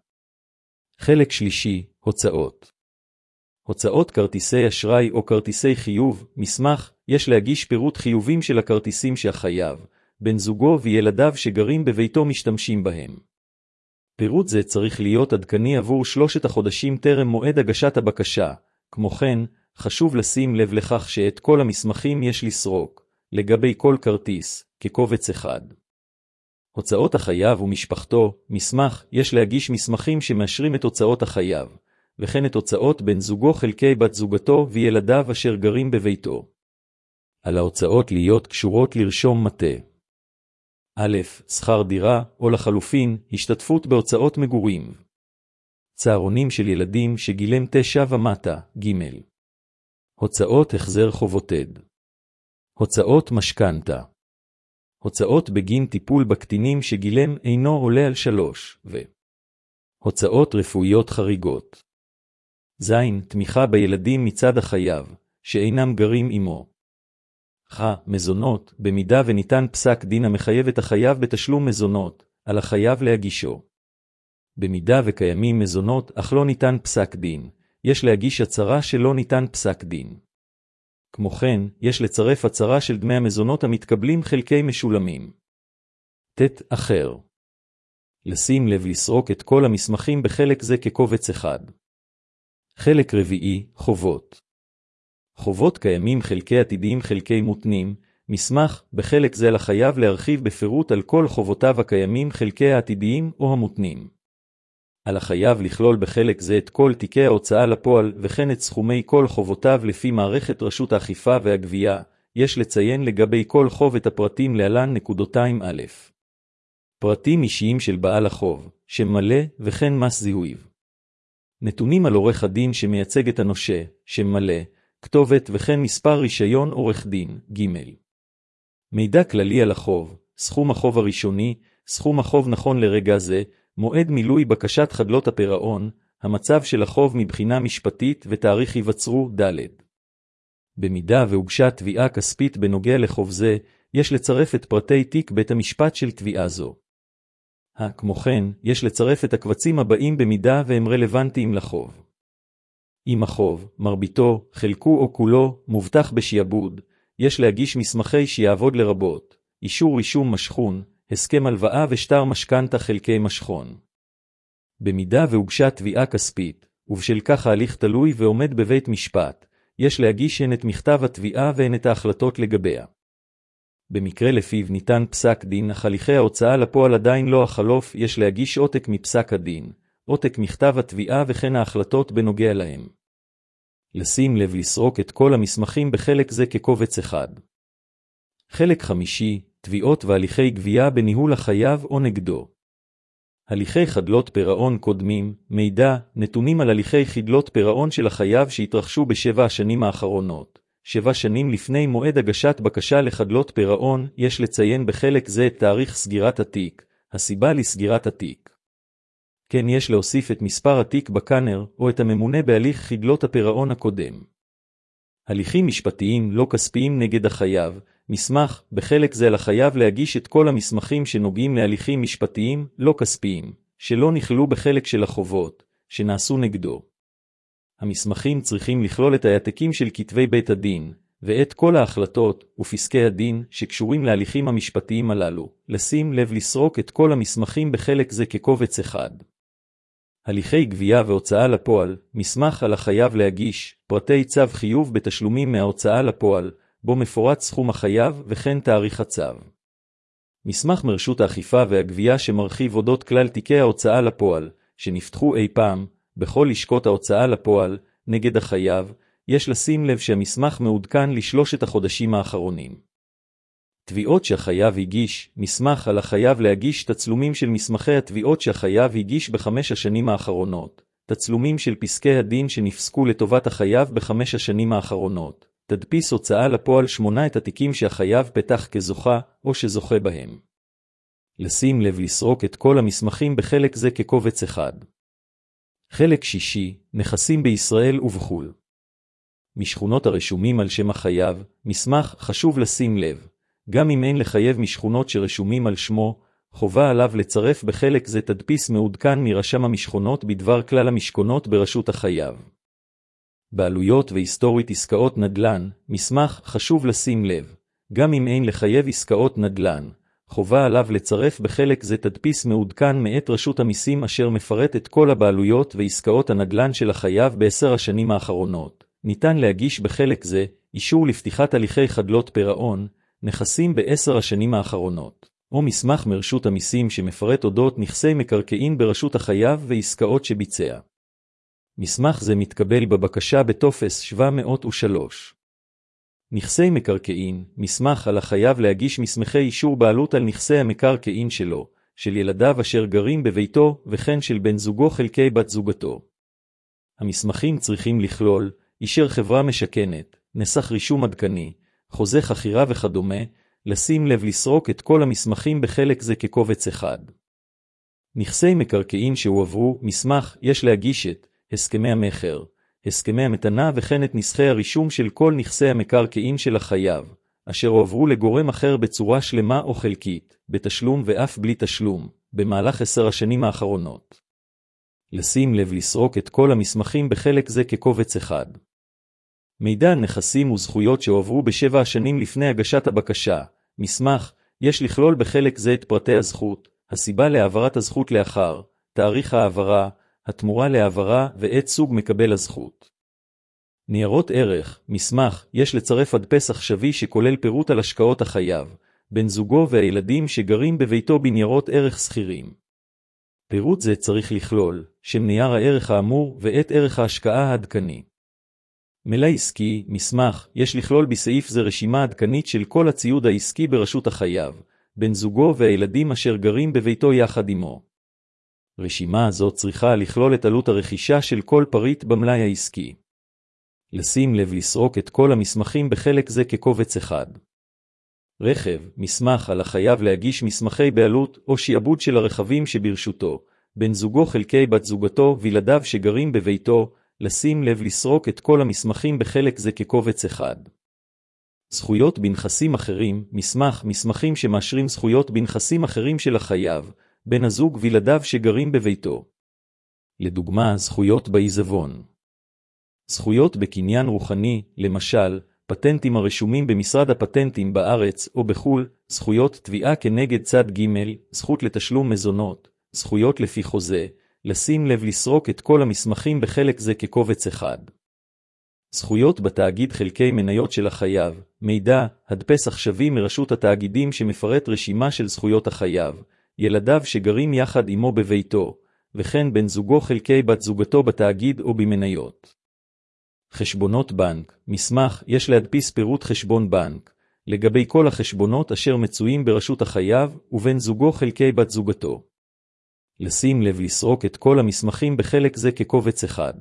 חלק שלישי, הוצאות. הוצאות כרטיסי אשראי או כרטיסי חיוב, מסמך, יש להגיש פירוט חיובים של הכרטיסים שהחייב, בן זוגו וילדיו שגרים בביתו משתמשים בהם. פירוט זה צריך להיות עדכני עבור 3 החודשים טרם מועד הגשת הבקשה, כמו כן, חשוב לשים לב לכך שאת כל המסמכים יש לסרוק, לגבי כל כרטיס, כקובץ אחד. הוצאות החייב ומשפחתו, מסמך, יש להגיש מסמכים שמאשרים את הוצאות החייב, וכן את הוצאות בן זוגו חלקי בת זוגתו וילדיו אשר גרים בביתו. על ההוצאות להיות קשורות לרשום מטה. א', שכר דירה, או לחלופין, השתתפות בהוצאות מגורים. צהרונים של ילדים שגילם 9 ומטה, ג'. הוצאות החזר חובותד. הוצאות משכנתה. הוצאות בגין טיפול בקטינים שגילם אינו עולה על 3, הוצאות רפואיות חריגות. זין, תמיכה בילדים מצד החייב, שאינם גרים עמו. מזונות, במידה וניתן פסק דין המחייב את החייב בתשלום מזונות, על החייב להגישו. במידה וקיימים מזונות, אך לא ניתן פסק דין, יש להגיש הצהרה שלא ניתן פסק דין. כמו כן, יש לצרף הצהרה של דמי המזונות המתקבלים חלקי משולמים. אחר. לשים לב לסרוק את כל המסמכים בחלק זה כקובץ אחד. חלק רביעי, חובות. חובות קיימים חלקי עתידיים חלקי מותנים, מסמך בחלק זה לחייב להרחיב בפירוט על כל חובותיו הקיימים חלקי העתידיים או המותנים. על החייב לכלול בחלק זה את כל תיקי ההוצאה לפועל וכן את סכומי כל חובותיו לפי מערכת רשות האכיפה והגבייה, יש לציין לגבי כל חוב את הפרטים להלן: א', פרטים אישיים של בעל החוב, שם מלא וכן מס זיהויו. נתונים על עורך הדין שמייצג את הנושה, שם מלא, כתובת וכן מספר רישיון עורך דין. ג' מידע כללי על החוב, סכום החוב הראשוני, סכום החוב נכון לרגע זה, מועד מילוי בקשת חדלות הפירעון, המצב של החוב מבחינה משפטית ותאריך היווצרו. ד' במידה והוגשה תביעה כספית בנוגע לחוב זה, יש לצרף את פרטי תיק בית המשפט של תביעה זו. כמו כן, יש לצרף את הקבצים הבאים במידה והם רלוונטיים לחוב. אם החוב, מרביתו, חלקו או כולו, מובטח בשעבוד, יש להגיש מסמכי שיעבוד לרבות, אישור רישום משכון, הסכם הלוואה ושטר משכנתה חלקי משכון. במידה והוגשה תביעה כספית, ובשל כך ההליך תלוי ועומד בבית משפט, יש להגיש הן את מכתב התביעה והן את ההחלטות לגביה. במקרה לפיו ניתן פסק דין אך הליכי ההוצאה לפועל עדיין לא החלוף, יש להגיש עותק מפסק הדין, עותק מכתב התביעה וכן ההחלטות בנוגע להם. לשים לב לסרוק את כל המסמכים בחלק זה כקובץ אחד. חלק חמישי, תביעות והליכי גבייה בניהול החייב או נגדו. הליכי חדלות פירעון קודמים, מידע, נתונים על הליכי חדלות פירעון של החייב שהתרחשו ב7 השנים האחרונות. 7 שנים לפני מועד הגשת בקשה לחדלות פירעון, יש לציין בחלק זה את תאריך סגירת התיק, הסיבה לסגירת התיק. כן, יש להוסיף את מספר התיק בקאנר או את הממונה בהליך חדלות הפירעון הקודם. הליכים משפטיים לא כספיים נגד החייב, מסמך, בחלק זה לחייב להגיש את כל המסמכים שנוגעים להליכים משפטיים לא כספיים, שלא נכללו בחלק של החובות, שנעשו נגדו. המסמכים צריכים לכלול את העתקים של כתבי בית הדין, ואת כל ההחלטות ופסקי הדין שקשורים להליכים המשפטיים הללו. לשים לב לסרוק את כל המסמכים בחלק זה כקובץ אחד. הליכי גבייה והוצאה לפועל, מסמך על החייב להגיש, פרטי צו חיוב בתשלומים מההוצאה לפועל, בו מפורט סכום החייב וכן תאריך הצו. מסמך מרשות האכיפה והגבייה שמרחיב אודות כלל תיקי ההוצאה לפועל, שנפתחו אי פעם, בכל לשכות ההוצאה לפועל, נגד החייב, יש לשים לב שהמסמך מעודכן לשלושת החודשים האחרונים. תביעות שהחייב הגיש, מסמך על החייב להגיש תצלומים של מסמכי התביעות שהחייב הגיש ב5 השנים האחרונות, תצלומים של פסקי הדין שנפסקו לטובת החייב ב5 השנים האחרונות, תדפיס הוצאה לפועל 8 את התיקים שהחייב פתח כזוכה או שזוכה בהם. לשים לב לסרוק את כל המסמכים בחלק זה כקובץ אחד. חלק שישי, נכסים בישראל ובחול. משכונות הרשומים על שם החייב, מסמך חשוב לשים לב, גם אם אין לחייב משכונות שרשומים על שמו, חובה עליו לצרף בחלק זה תדפיס מעודכן מרשם המשכונות בדבר כלל המשכונות ברשות החייב. בעלויות והיסטורית עסקאות נדל"ן, מסמך חשוב לשים לב, גם אם אין לחייב עסקאות נדל"ן, חובה עליו לצרף בחלק זה תדפיס מעודכן מאת רשות המיסים אשר מפרט את כל הבעלויות ועסקאות הנדל"ן של החייב ב10 השנים האחרונות. ניתן להגיש בחלק זה אישור לפתיחת הליכי חדלות פירעון, נכסים ב10 השנים האחרונות, או מסמך מרשות המיסים שמפרט אודות נכסי מקרקעין ברשות החייב ועסקאות שביצע. מסמך זה מתקבל בבקשה בטופס 703. נכסי מקרקעין, מסמך על החייב להגיש מסמכי אישור בעלות על נכסי המקרקעין שלו, של ילדיו אשר גרים בביתו וכן של בן זוגו חלקי בת זוגתו. המסמכים צריכים לכלול אישר חברה משכנת, נסח רישום עדכני, חוזה חכירה וכדומה, לשים לב לסרוק את כל המסמכים בחלק זה כקובץ אחד. נכסי מקרקעין שהועברו, מסמך, יש להגיש את הסכמי המחר, הסכמי המתנה וכן את נסחי הרישום של כל נכסי המקרקעין של החייב, אשר הועברו לגורם אחר בצורה שלמה או חלקית, בתשלום ואף בלי תשלום, במהלך 10 השנים האחרונות. לשים לב לסרוק את כל המסמכים בחלק זה כקובץ אחד. מידע על נכסים וזכויות שהועברו ב7 השנים לפני הגשת הבקשה, מסמך, יש לכלול בחלק זה את פרטי הזכות, הסיבה להעברת הזכות לאחר, תאריך העברה, התמורה להעברה ואת סוג מקבל הזכות. ניירות ערך, מסמך, יש לצרף הדפס עכשווי שכולל פירוט על השקעות החייב, בן זוגו והילדים שגרים בביתו בניירות ערך סחירים. פירוט זה צריך לכלול, שם נייר הערך האמור ואת ערך ההשקעה העדכני. מלאי עסקי, מסמך, יש לכלול בסעיף זה רשימה עדכנית של כל הציוד העסקי ברשות החייב, בן זוגו והילדים אשר גרים בביתו יחד עמו. רשימה הזו צריכה לכלול את עלות הרכישה של כל פריט במלאי העסקי. לשים לב לסרוק את כל המסמכים בחלק זה כקובץ אחד. רכב, מסמך על החייב להגיש מסמכי בעלות או שיעבוד של הרכבים שברשותו, בן זוגו חלקי בת זוגתו וילדיו שגרים בביתו, לשים לב לסרוק את כל המסמכים בחלק זה כקובץ אחד. זכויות בנכסים אחרים, מסמך, מסמכים שמאשרים זכויות בנכסים אחרים של החייב, בן הזוג וילדיו שגרים בביתו. לדוגמה, זכויות בעיזבון. זכויות בקניין רוחני, למשל, פטנטים הרשומים במשרד הפטנטים בארץ או בחול, זכויות תביעה כנגד צד ג', זכות לתשלום מזונות, זכויות לפי חוזה, לשים לב לסרוק את כל המסמכים בחלק זה כקובץ אחד. זכויות בתאגיד חלקי מניות של החייב, מידע, הדפס עכשווי מרשות התאגידים שמפרט רשימה של זכויות החייב, ילדיו שגרים יחד עמו בביתו, וכן בן זוגו חלקי בת זוגתו בתאגיד או במניות. חשבונות בנק, מסמך, יש להדפיס פירוט חשבון בנק, לגבי כל החשבונות אשר מצויים ברשות החייב ובן זוגו חלקי בת זוגתו. לשים לב לסרוק את כל המסמכים בחלק זה כקובץ אחד.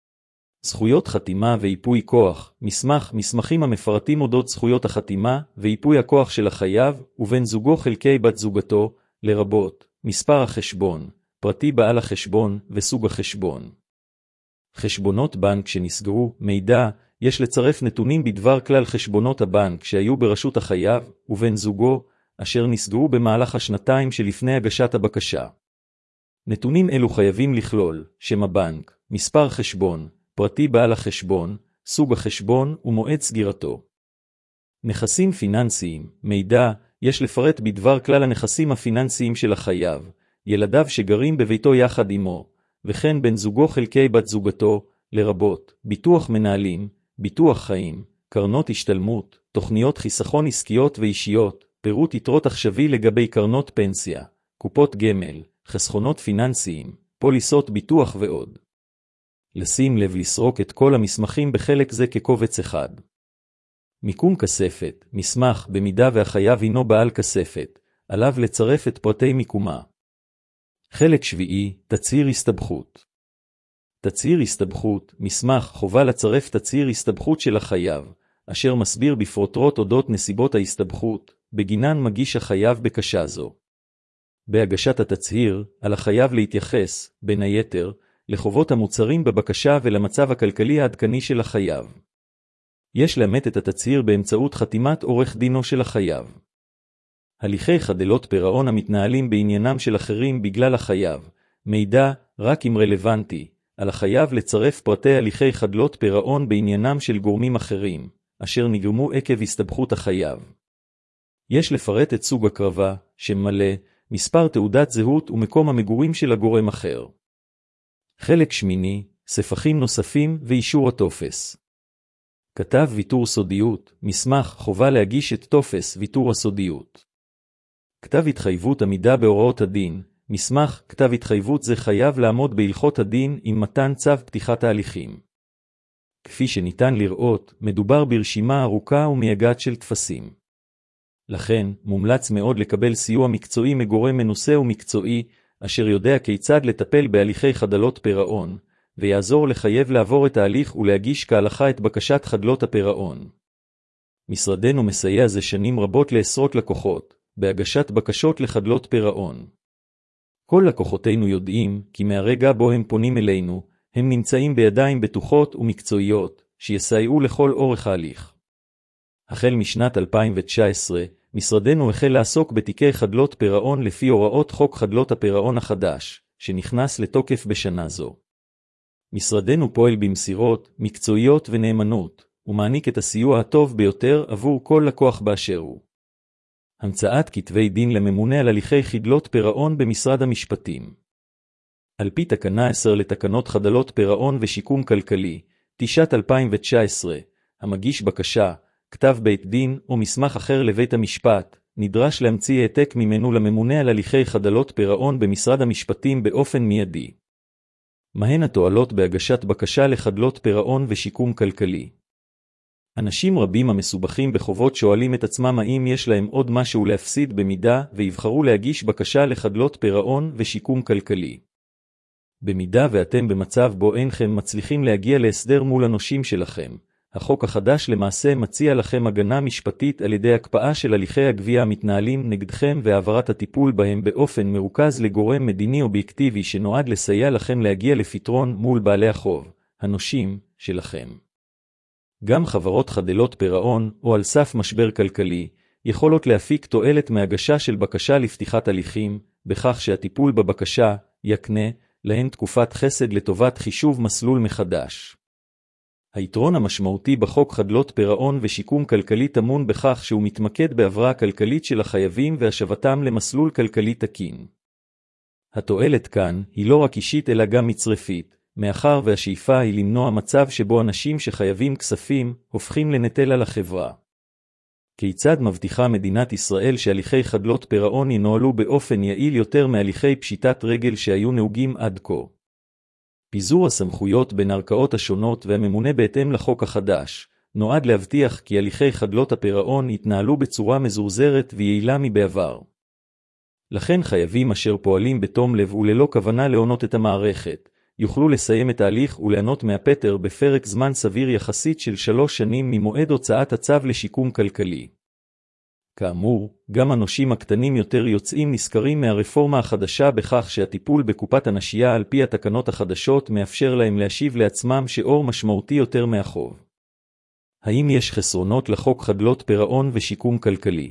זכויות חתימה ואיפוי כוח, מסמך, מסמכים המפרטים אודות זכויות החתימה ואיפוי הכוח של החייב ובן זוגו חלקי בת זוגתו, לרבות מספר החשבון, פרטי בעל החשבון וסוג החשבון. חשבונות בנק שנסגרו, מידע, יש לצרף נתונים בדבר כלל חשבונות הבנק שהיו ברשות החייב ובן זוגו, אשר נסגרו במהלך השנתיים שלפני הגשת הבקשה. נתונים אלו חייבים לכלול שם הבנק, מספר חשבון, פרטי בעל החשבון, סוג החשבון ומועד סגירתו. נכסים פיננסיים, מידע, יש לפרט בדבר כלל הנכסים הפיננסיים של החייב, ילדיו שגרים בביתו יחד עמו, וכן בן זוגו חלקי בת זוגתו, לרבות ביטוח מנהלים, ביטוח חיים, קרנות השתלמות, תוכניות חיסכון עסקיות ואישיות, פירוט יתרות עכשווי לגבי קרנות פנסיה, קופות גמל, חסכונות פיננסיים, פוליסות ביטוח ועוד. לשים לב לסרוק את כל המסמכים בחלק זה כקובץ אחד. מיקום כספת, מסמך, במידה והחייב הינו בעל כספת, עליו לצרף את פרטי מיקומה. חלק שביעי, תצהיר הסתבכות. תצהיר הסתבכות, מסמך, חובה לצרף תצהיר הסתבכות של החייב, אשר מסביר בפרוטרוט אודות נסיבות ההסתבכות, בגינן מגיש החייב בקשה זו. בהגשת התצהיר, על החייב להתייחס, בין היתר, לחובות המוצרים בבקשה ולמצב הכלכלי העדכני של החייב. יש לאמת את התצהיר באמצעות חתימת עורך דינו של החייב. הליכי חדלות פירעון המתנהלים בעניינם של אחרים בגלל החייב, מידע, רק אם רלוונטי, על החייב לצרף פרטי הליכי חדלות פירעון בעניינם של גורמים אחרים, אשר נגרמו עקב הסתבכות החייב. יש לפרט את סוג הקרבה, שם מלא, מספר תעודת זהות ומקום המגורים של הגורם אחר. חלק שמיני, ספחים נוספים ואישור הטופס. כתב ויתור סודיות, מסמך, חובה להגיש את טופס ויתור הסודיות. כתב התחייבות עמידה בהוראות הדין, מסמך, כתב התחייבות זה חייב לעמוד בהלכות הדין עם מתן צו פתיחת ההליכים. כפי שניתן לראות, מדובר ברשימה ארוכה ומייגעת של טפסים. לכן, מומלץ מאוד לקבל סיוע מקצועי מגורם מנוסה ומקצועי, אשר יודע כיצד לטפל בהליכי חדלות פירעון, ויעזור לחייב לעבור את ההליך ולהגיש כהלכה את בקשת חדלות הפירעון. משרדנו מסייע זה שנים רבות לעשרות לקוחות, בהגשת בקשות לחדלות פירעון. כל לקוחותינו יודעים כי מהרגע בו הם פונים אלינו, הם נמצאים בידיים בטוחות ומקצועיות, שיסייעו לכל אורך ההליך. החל משנת 2019, משרדנו החל לעסוק בתיקי חדלות פירעון לפי הוראות חוק חדלות הפירעון החדש, שנכנס לתוקף בשנה זו. משרדנו פועל במסירות, מקצועיות ונאמנות, ומעניק את הסיוע הטוב ביותר עבור כל לקוח באשר הוא. המצאת כתבי דין לממונה על הליכי חדלות פירעון במשרד המשפטים. על פי תקנה 10 לתקנות חדלות פירעון ושיקום כלכלי, תשעת 2019, המגיש בקשה, כתב בית דין או מסמך אחר לבית המשפט, נדרש להמציא העתק ממנו לממונה על הליכי חדלות פירעון במשרד המשפטים באופן מיידי. מהן התועלות בהגשת בקשה לחדלות פירעון ושיקום כלכלי? אנשים רבים המסובכים בחובות שואלים את עצמם האם יש להם עוד משהו להפסיד במידה ויבחרו להגיש בקשה לחדלות פירעון ושיקום כלכלי. במידה ואתם במצב בו אינכם מצליחים להגיע להסדר מול הנושים שלכם, החוק החדש למעשה מציע לכם הגנה משפטית על ידי הקפאה של הליכי הגבייה המתנהלים נגדכם והעברת הטיפול בהם באופן מרוכז לגורם מדיני אובייקטיבי שנועד לסייע לכם להגיע לפתרון מול בעלי החוב, הנושים שלכם. גם חברות חדלות פירעון או על סף משבר כלכלי יכולות להפיק תועלת מהגשה של בקשה לפתיחת הליכים, בכך שהטיפול בבקשה יקנה להן תקופת חסד לטובת חישוב מסלול מחדש. היתרון המשמעותי בחוק חדלות פירעון ושיקום כלכלי טמון בכך שהוא מתמקד בעברה הכלכלית של החייבים והשבתם למסלול כלכלי תקין. התועלת כאן היא לא רק אישית אלא גם מצרפית, מאחר והשאיפה היא למנוע מצב שבו אנשים שחייבים כספים הופכים לנטל על החברה. כיצד מבטיחה מדינת ישראל שהליכי חדלות פירעון ינוהלו באופן יעיל יותר מהליכי פשיטת רגל שהיו נהוגים עד כה? פיזור הסמכויות בין הערכאות השונות והממונה בהתאם לחוק החדש, נועד להבטיח כי הליכי חדלות הפירעון יתנהלו בצורה מזורזרת ויעילה מבעבר. לכן חייבים אשר פועלים בתום לב וללא כוונה להונות את המערכת, יוכלו לסיים את ההליך וליהנות מהפטר בפרק זמן סביר יחסית של 3 שנים ממועד הוצאת הצו לשיקום כלכלי. כאמור, גם הנושים הקטנים יותר יוצאים נשכרים מהרפורמה החדשה בכך שהטיפול בקופת הנשייה על פי התקנות החדשות מאפשר להם להשיב לעצמם שיעור משמעותי יותר מהחוב. האם יש חסרונות לחוק חדלות פירעון ושיקום כלכלי?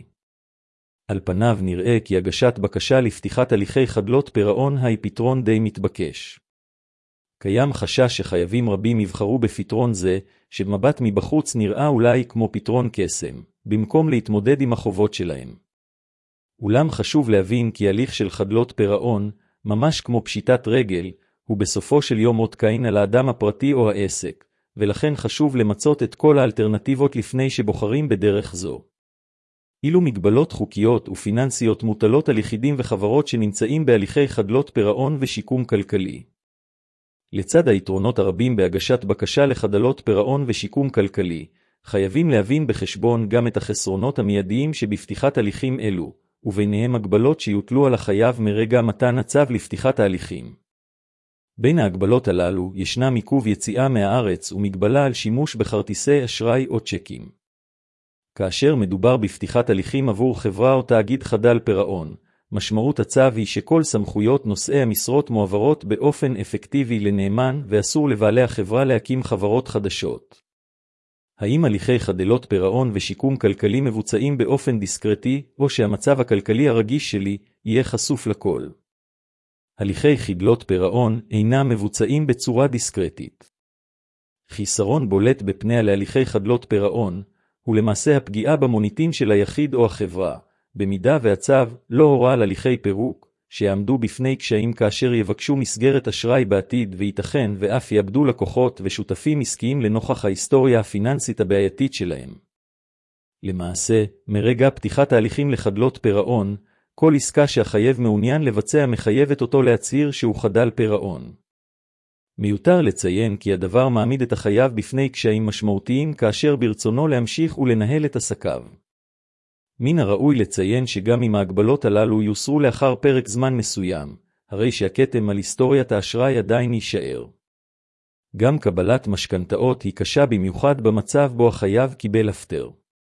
על פניו נראה כי הגשת בקשה לפתיחת הליכי חדלות פירעון היא פתרון די מתבקש. קיים חשש שחייבים רבים יבחרו בפתרון זה, שבמבט מבחוץ נראה אולי כמו פתרון קסם, במקום להתמודד עם החובות שלהם. אולם חשוב להבין כי הליך של חדלות פירעון, ממש כמו פשיטת רגל, הוא בסופו של יום אות קין על האדם הפרטי או העסק, ולכן חשוב למצות את כל האלטרנטיבות לפני שבוחרים בדרך זו. אילו מגבלות חוקיות ופיננסיות מוטלות על יחידים וחברות שנמצאים בהליכי חדלות פירעון ושיקום כלכלי. לצד היתרונות הרבים בהגשת בקשה לחדלות פירעון ושיקום כלכלי, חייבים להבין בחשבון גם את החסרונות המיידיים שבפתיחת הליכים אלו, וביניהם הגבלות שיוטלו על החייב מרגע מתן הצו לפתיחת ההליכים. בין ההגבלות הללו ישנה עיכוב יציאה מהארץ ומגבלה על שימוש בכרטיסי אשראי או צ'קים. כאשר מדובר בפתיחת הליכים עבור חברה או תאגיד חדל פירעון, משמעות הצו היא שכל סמכויות נושאי המשרות מועברות באופן אפקטיבי לנאמן ואסור לבעלי החברה להקים חברות חדשות. האם הליכי חדלות פירעון ושיקום כלכלי מבוצעים באופן דיסקרטי, או שהמצב הכלכלי הרגיש שלי יהיה חשוף לכל? הליכי חדלות פירעון אינם מבוצעים בצורה דיסקרטית. חיסרון בולט בפני להליכי חדלות פירעון, הוא למעשה הפגיעה במוניטין של היחיד או החברה, במידה והצו לא הורה על הליכי פירוק, שיעמדו בפני קשיים כאשר יבקשו מסגרת אשראי בעתיד וייתכן ואף יאבדו לקוחות ושותפים עסקיים לנוכח ההיסטוריה הפיננסית הבעייתית שלהם. למעשה, מרגע פתיחת ההליכים לחדלות פירעון, כל עסקה שהחייב מעוניין לבצע מחייבת אותו להצהיר שהוא חדל פירעון. מיותר לציין כי הדבר מעמיד את החייב בפני קשיים משמעותיים כאשר ברצונו להמשיך ולנהל את עסקיו. מן הראוי לציין שגם אם ההגבלות הללו יוסרו לאחר פרק זמן מסוים, הרי שהכתם על היסטוריית האשראי עדיין יישאר. גם קבלת משכנתאות היא קשה במיוחד במצב בו החייב קיבל הפטר.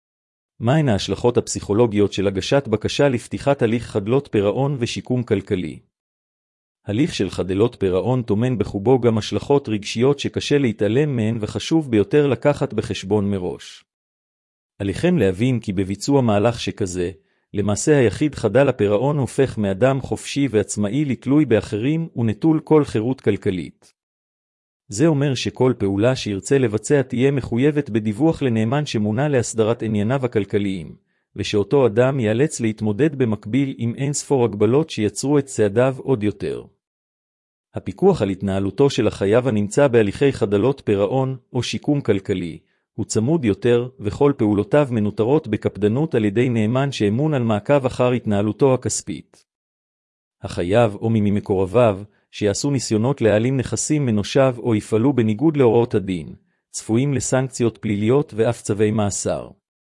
מהן ההשלכות הפסיכולוגיות של הגשת בקשה לפתיחת הליך חדלות פירעון ושיקום כלכלי? הליך של חדלות פירעון טומן בחובו גם השלכות רגשיות שקשה להתעלם מהן וחשוב ביותר לקחת בחשבון מראש. עליכם להבין כי בביצוע מהלך שכזה, למעשה היחיד חדל הפירעון הופך מאדם חופשי ועצמאי לתלוי באחרים ונטול כל חירות כלכלית. זה אומר שכל פעולה שירצה לבצע תהיה מחויבת בדיווח לנאמן שמונה להסדרת ענייניו הכלכליים, ושאותו אדם ייאלץ להתמודד במקביל עם אין ספור הגבלות שיצרו את צעדיו עוד יותר. הפיקוח על התנהלותו של החייב הנמצא בהליכי חדלות פירעון או שיקום כלכלי, הוא צמוד יותר וכל פעולותיו מנוטרות בקפדנות על ידי נאמן שאמון על מעקב אחר התנהלותו הכספית. החייב או מי ממקורביו, שיעשו ניסיונות להעלים נכסים מנושיו או יפעלו בניגוד להוראות הדין, צפויים לסנקציות פליליות ואף צווי מאסר.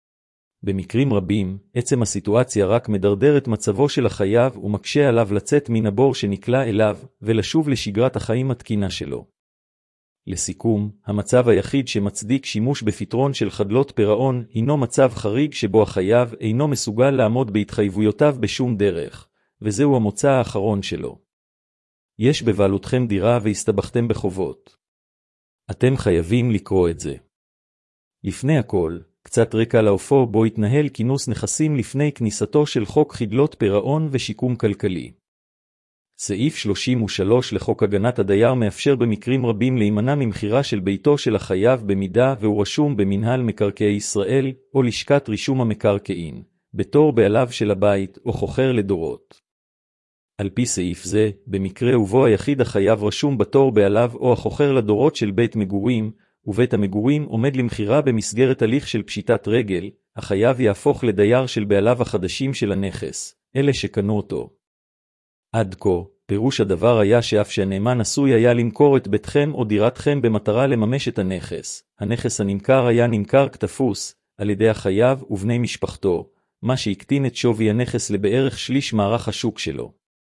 במקרים רבים, עצם הסיטואציה רק מדרדר את מצבו של החייב ומקשה עליו לצאת מן הבור שנקלע אליו ולשוב לשגרת החיים התקינה שלו. לסיכום, המצב היחיד שמצדיק שימוש בפתרון של חדלות פירעון הינו מצב חריג שבו החייב אינו מסוגל לעמוד בהתחייבויותיו בשום דרך, וזהו המוצא האחרון שלו. יש בבעלותכם דירה והסתבכתם בחובות. אתם חייבים לקרוא את זה. לפני הכל, קצת רקע לאופו בו התנהל כינוס נכסים לפני כניסתו של חוק חדלות פירעון ושיקום כלכלי. סעיף 33 לחוק הגנת הדייר מאפשר במקרים רבים להימנע ממכירה של ביתו של החייב במידה והוא רשום במינהל מקרקעי ישראל או לשכת רישום המקרקעין, בתור בעליו של הבית או חוכר לדורות. על פי סעיף זה, במקרה ובו היחיד החייב רשום בתור בעליו או החוכר לדורות של בית מגורים, ובית המגורים עומד למכירה במסגרת הליך של פשיטת רגל, החייב יהפוך לדייר של בעליו החדשים של הנכס, אלה שקנו אותו. עד כה, פירוש הדבר היה שאף שהנאמן עשוי היה למכור את ביתכם או דירתכם במטרה לממש את הנכס, הנכס הנמכר היה נמכר כתפוס על ידי החייב ובני משפחתו, מה שהקטין את שווי הנכס לבערך שליש מערך השוק שלו.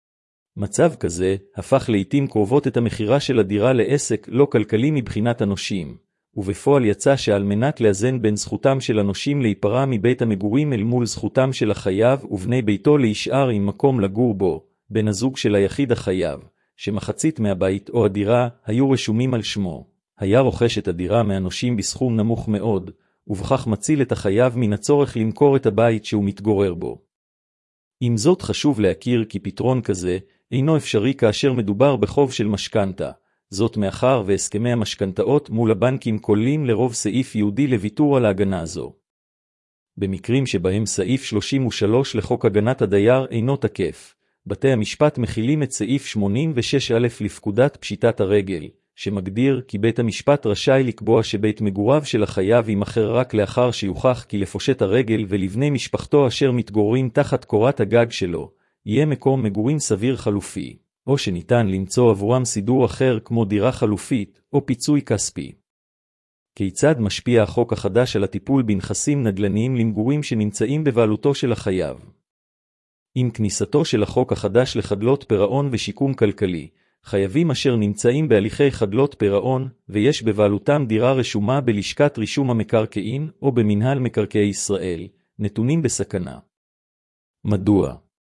מצב כזה הפך לעתים קרובות את המכירה של הדירה לעסק לא כלכלי מבחינת הנושים, ובפועל יצא שעל מנת לאזן בין זכותם של הנושים להיפרע מבית המגורים אל מול זכותם של החייב ובני ביתו להישאר עם מקום לגור בו, בן הזוג של היחיד החייב, שמחצית מהבית או הדירה היו רשומים על שמו, היה רוכש את הדירה מהנושים בסכום נמוך מאוד, ובכך מציל את החייב מן הצורך למכור את הבית שהוא מתגורר בו. עם זאת חשוב להכיר כי פתרון כזה אינו אפשרי כאשר מדובר בחוב של משכנתה, זאת מאחר והסכמי המשכנתאות מול הבנקים כוללים לרוב סעיף ייעודי לוויתור על ההגנה הזו. במקרים שבהם סעיף 33 לחוק הגנת הדייר אינו תקף, בתי המשפט מכילים את סעיף 86א לפקודת פשיטת הרגל, שמגדיר כי בית המשפט רשאי לקבוע שבית מגוריו של החייב יימכר רק לאחר שיוכח כי לפושט הרגל ולבני משפחתו אשר מתגוררים תחת קורת הגג שלו, יהיה מקום מגורים סביר חלופי, או שניתן למצוא עבורם סידור אחר כמו דירה חלופית או פיצוי כספי. כיצד משפיע החוק החדש על הטיפול בנכסים נדל"ניים למגורים שנמצאים בבעלותו של החייב? עם כניסתו של החוק החדש לחדלות פירעון ושיקום כלכלי, חייבים אשר נמצאים בהליכי חדלות פירעון ויש בבעלותם דירה רשומה בלשכת רישום המקרקעין או במינהל מקרקעי ישראל, נתונים בסכנה. מדוע?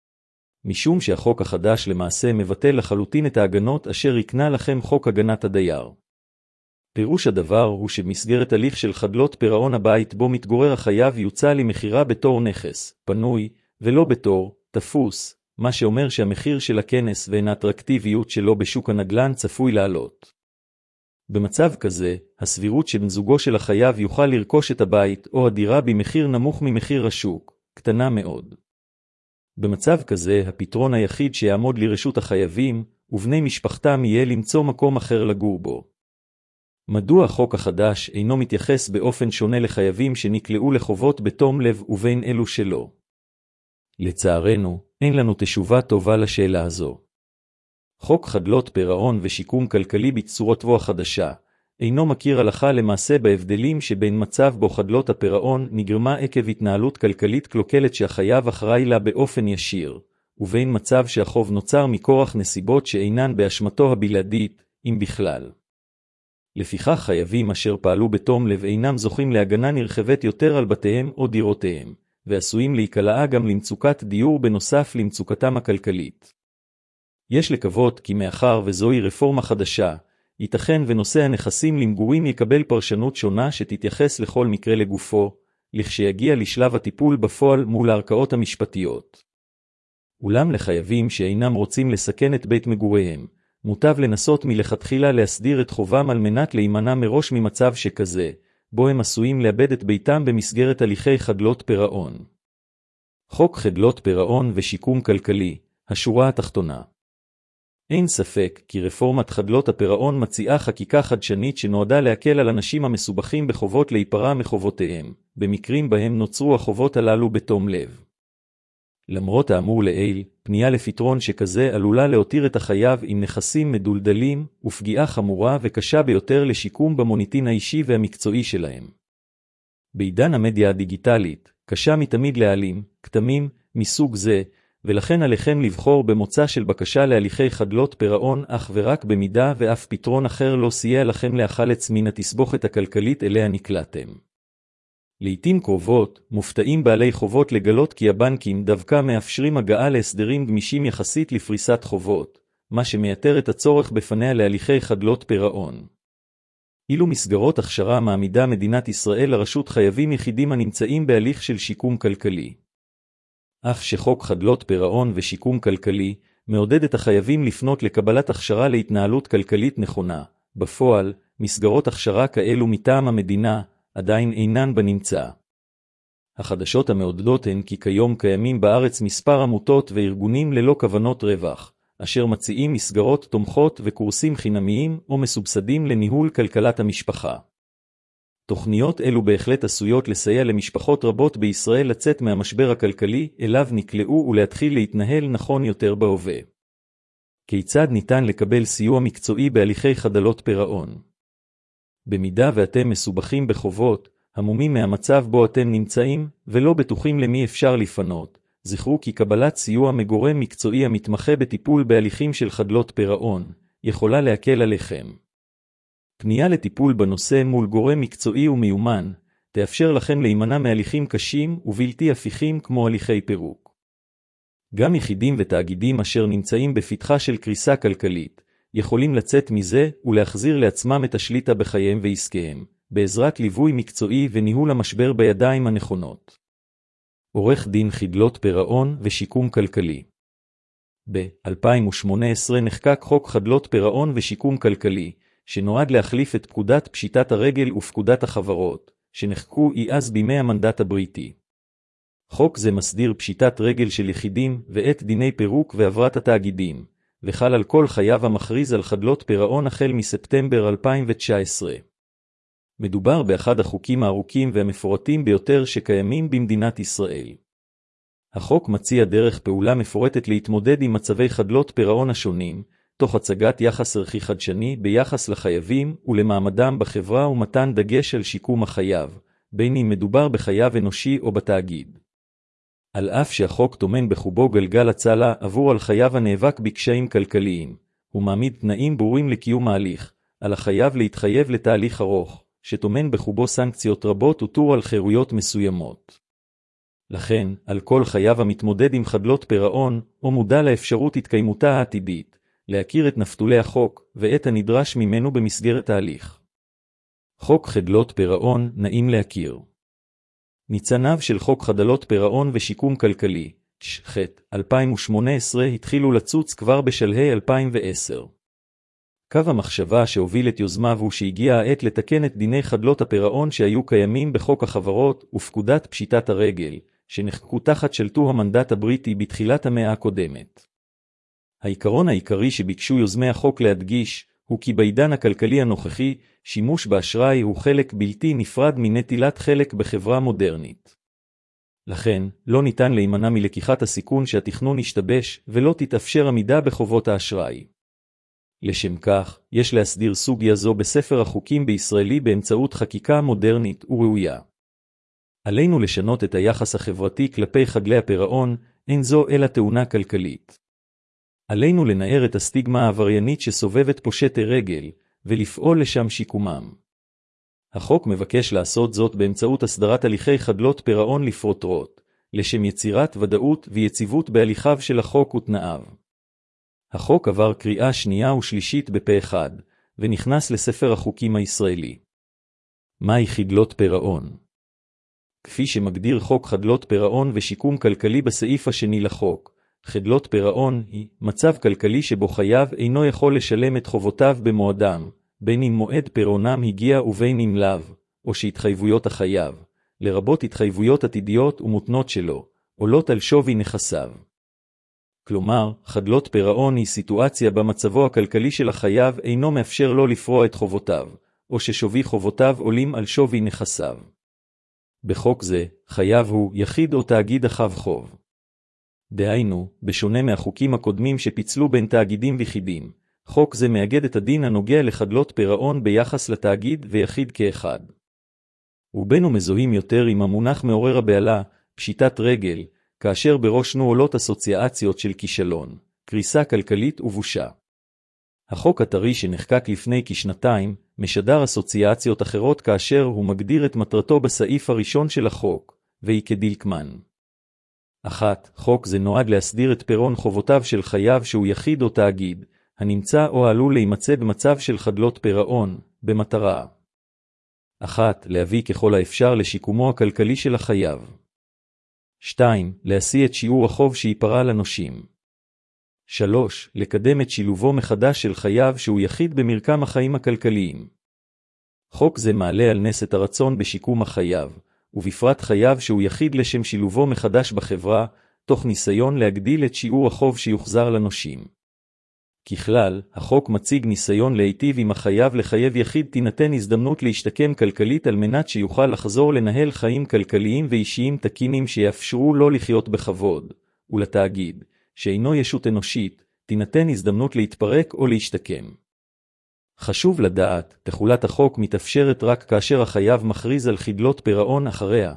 משום שהחוק החדש למעשה מבטל לחלוטין את ההגנות אשר יקנה לכם חוק הגנת הדייר. פירוש הדבר הוא שמסגרת הליך של חדלות פירעון הבית בו מתגורר החייב יוצא למכירה בתור נכס, פנוי, ולא בתור תפוס, מה שאומר שהמחיר של הכנס ואין האטרקטיביות שלו בשוק הנדל"ן צפוי לעלות. במצב כזה, הסבירות שבן זוגו של החייב יוכל לרכוש את הבית או הדירה במחיר נמוך ממחיר השוק, קטנה מאוד. במצב כזה, הפתרון היחיד שיעמוד לרשות החייבים, ובני משפחתם יהיה למצוא מקום אחר לגור בו. מדוע החוק החדש אינו מתייחס באופן שונה לחייבים שנקלעו לחובות בתום לב ובין אלו שלא? לצערנו, אין לנו תשובה טובה לשאלה הזו. חוק חדלות פירעון ושיקום כלכלי בצורתו החדשה, אינו מכיר הלכה למעשה בהבדלים שבין מצב בו חדלות הפירעון נגרמה עקב התנהלות כלכלית קלוקלת שהחייב אחראי לה באופן ישיר, ובין מצב שהחוב נוצר מכורח נסיבות שאינן באשמתו הבלעדית, אם בכלל. לפיכך חייבים אשר פעלו בתום לב אינם זוכים להגנה נרחבת יותר על בתיהם או דירותיהם, ועשויים להיקלעה גם למצוקת דיור בנוסף למצוקתם הכלכלית. יש לקוות כי מאחר וזוהי רפורמה חדשה, ייתכן ונושא הנכסים למגורים יקבל פרשנות שונה שתתייחס לכל מקרה לגופו, לכשיגיע לשלב הטיפול בפועל מול הערכאות המשפטיות. אולם לחייבים שאינם רוצים לסכן את בית מגוריהם, מוטב לנסות מלכתחילה להסדיר את חובם על מנת להימנע מראש ממצב שכזה, בו הם עשויים לאבד את ביתם במסגרת הליכי חדלות פירעון. חוק חדלות פירעון ושיקום כלכלי, השורה התחתונה. אין ספק כי רפורמת חדלות הפירעון מציעה חקיקה חדשנית שנועדה להקל על אנשים המסובכים בחובות להיפרע מחובותיהם, במקרים בהם נוצרו החובות הללו בתום לב. למרות האמור לעיל, פנייה לפתרון שכזה עלולה להותיר את החייב עם נכסים מדולדלים ופגיעה חמורה וקשה ביותר לשיקום במוניטין האישי והמקצועי שלהם. בעידן המדיה הדיגיטלית, קשה מתמיד להעלים כתמים מסוג זה, ולכן עליכם לבחור במוצא של בקשה להליכי חדלות פירעון אך ורק במידה ואף פתרון אחר לא סייע לכם להחלץ מן התסבוכת הכלכלית אליה נקלעתם. לעתים קרובות, מופתעים בעלי חובות לגלות כי הבנקים דווקא מאפשרים הגעה להסדרים גמישים יחסית לפריסת חובות, מה שמייתר את הצורך בפניה להליכי חדלות פירעון. אילו מסגרות הכשרה מעמידה מדינת ישראל לרשות חייבים יחידים הנמצאים בהליך של שיקום כלכלי. אך שחוק חדלות פירעון ושיקום כלכלי מעודד את החייבים לפנות לקבלת הכשרה להתנהלות כלכלית נכונה. בפועל, מסגרות הכשרה כאלו מטעם המדינה עדיין אינן בנמצא. החדשות המעודדות הן כי כיום קיימים בארץ מספר עמותות וארגונים ללא כוונות רווח, אשר מציעים מסגרות תומכות וקורסים חינמיים או מסובסדים לניהול כלכלת המשפחה. תוכניות אלו בהחלט עשויות לסייע למשפחות רבות בישראל לצאת מהמשבר הכלכלי אליו נקלעו ולהתחיל להתנהל נכון יותר בהווה. כיצד ניתן לקבל סיוע מקצועי בהליכי חדלות פירעון? במידה ואתם מסובכים בחובות, המומים מהמצב בו אתם נמצאים, ולא בטוחים למי אפשר לפנות, זכרו כי קבלת סיוע מגורם מקצועי המתמחה בטיפול בהליכים של חדלות פירעון, יכולה להקל עליכם. פנייה לטיפול בנושא מול גורם מקצועי ומיומן, תאפשר לכם להימנע מהליכים קשים ובלתי הפיכים כמו הליכי פירוק. גם יחידים ותאגידים אשר נמצאים בפתחה של קריסה כלכלית, יכולים לצאת מזה ולהחזיר לעצמם את השליטה בחייהם ועסקיהם, בעזרת ליווי מקצועי וניהול המשבר בידיים הנכונות. עורך דין חדלות פירעון ושיקום כלכלי. ב-2018 נחקק חוק חדלות פירעון ושיקום כלכלי, שנועד להחליף את פקודת פשיטת הרגל ופקודת החברות, שנחקקו אז בימי המנדט הבריטי. חוק זה מסדיר פשיטת רגל של יחידים ואת דיני פירוק והבראת התאגידים, וחל על כל חייב המכריז על חדלות פירעון החל מספטמבר 2019. מדובר באחד החוקים הארוכים והמפורטים ביותר שקיימים במדינת ישראל. החוק מציע דרך פעולה מפורטת להתמודד עם מצבי חדלות פירעון השונים, תוך הצגת יחס ערכי חדשני ביחס לחייבים ולמעמדם בחברה ומתן דגש על שיקום החייב, בין אם מדובר בחייב אנושי או בתאגיד. על אף שהחוק טומן בחובו גלגל הצלה עבור על חייב הנאבק בקשיים כלכליים, הוא מעמיד תנאים ברורים לקיום ההליך, על החייב להתחייב לתהליך ארוך, שטומן בחובו סנקציות רבות וטור על חירויות מסוימות. לכן, על כל חייב המתמודד עם חדלות פירעון, או מודע לאפשרות התקיימותה העתידית, להכיר את נפתולי החוק ואת הנדרש ממנו במסגרת ההליך. חוק חדלות פירעון נעים להכיר. ניצניו של חוק חדלות פירעון ושיקום כלכלי, תש"ח 2018 התחילו לצוץ כבר בשלהי 2010. קו המחשבה שהוביל את יוזמיו הוא שהגיעה העת לתקן את דיני חדלות הפירעון שהיו קיימים בחוק החברות ופקודת פשיטת הרגל, שנחקקו תחת שלטו המנדט הבריטי בתחילת המאה הקודמת. העיקרון העיקרי שביקשו יוזמי החוק להדגיש, הוא כי בעידן הכלכלי הנוכחי, שימוש באשראי הוא חלק בלתי נפרד מנטילת חלק בחברה מודרנית. לכן, לא ניתן להימנע מלקיחת הסיכון שהתכנון ישתבש ולא תתאפשר עמידה בחובות האשראי. לשם כך, יש להסדיר סוגיה זו בספר החוקים בישראלי באמצעות חקיקה מודרנית וראויה. עלינו לשנות את היחס החברתי כלפי חדלי הפירעון, אין זו אלא תאונה כלכלית. עלינו לנער את הסטיגמה העבריינית שסובבת פושטי רגל, ולפעול לשם שיקומם. החוק מבקש לעשות זאת באמצעות הסדרת הליכי חדלות פירעון לפרוטרוט, לשם יצירת ודאות ויציבות בהליכיו של החוק ותנאיו. החוק עבר קריאה שנייה ושלישית בפה אחד, ונכנס לספר החוקים הישראלי. מהי חדלות פירעון? כפי שמגדיר חוק חדלות פירעון ושיקום כלכלי בסעיף השני לחוק, חדלות פירעון היא מצב כלכלי שבו חייב אינו יכול לשלם את חובותיו במועדם, בין אם מועד פירעונם הגיע ובין אם לאו, או שהתחייבויות החייב, לרבות התחייבויות עתידיות ומותנות שלו, עולות על שווי נכסיו. כלומר, חדלות פירעון היא סיטואציה בה מצבו הכלכלי של החייב אינו מאפשר לו לפרוע את חובותיו, או ששווי חובותיו עולים על שווי נכסיו. בחוק זה, חייב הוא יחיד או תאגיד החב חוב. דהיינו, בשונה מהחוקים הקודמים שפיצלו בין תאגידים ויחידים, חוק זה מאגד את הדין הנוגע לחדלות פירעון ביחס לתאגיד ויחיד כאחד. רובנו מזוהים יותר עם המונח מעורר הבעלה, פשיטת רגל, כאשר בראשנו עולות אסוציאציות של כישלון, קריסה כלכלית ובושה. החוק הטרי שנחקק לפני כשנתיים, משדר אסוציאציות אחרות כאשר הוא מגדיר את מטרתו בסעיף הראשון של החוק, והיא כדלקמן. 1. חוק זה נועד להסדיר את פירעון חובותיו של חייב שהוא יחיד או תאגיד, הנמצא או עלול להימצא במצב של חדלות פירעון, במטרה 1. להביא ככל האפשר לשיקומו הכלכלי של החייב. 2. להשיא את שיעור החוב שייפרע לנושים. 3. לקדם את שילובו מחדש של חייב שהוא יחיד במרקם החיים הכלכליים. חוק זה מעלה על נס את הרצון בשיקום החייב, ובפרט חייב שהוא יחיד לשם שילובו מחדש בחברה, תוך ניסיון להגדיל את שיעור החוב שיוחזר לנושים. ככלל, החוק מציג ניסיון להיטיב עם החייב לחייב יחיד תינתן הזדמנות להשתקם כלכלית על מנת שיוכל לחזור לנהל חיים כלכליים ואישיים תקינים שיאפשרו לו לחיות בכבוד, ולתאגיד, שאינו ישות אנושית, תינתן הזדמנות להתפרק או להשתקם. חשוב לדעת, תחולת החוק מתאפשרת רק כאשר החייב מכריז על חדלות פירעון אחריה,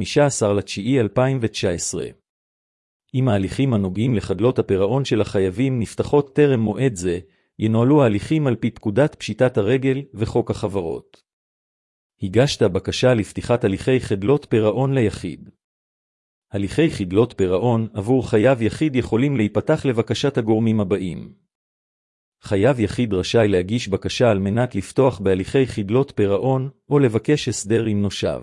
15/9/2019. אם ההליכים הנוגעים לחדלות הפירעון של החייבים נפתחות טרם מועד זה, ינוהלו ההליכים על פי פקודת פשיטת הרגל וחוק החברות. הגשת בקשה לפתיחת הליכי חדלות פירעון ליחיד. הליכי חדלות פירעון עבור חייב יחיד יכולים להיפתח לבקשת הגורמים הבאים. חייב יחיד רשאי להגיש בקשה על מנת לפתוח בהליכי חדלות פירעון או לבקש הסדר עם נושיו.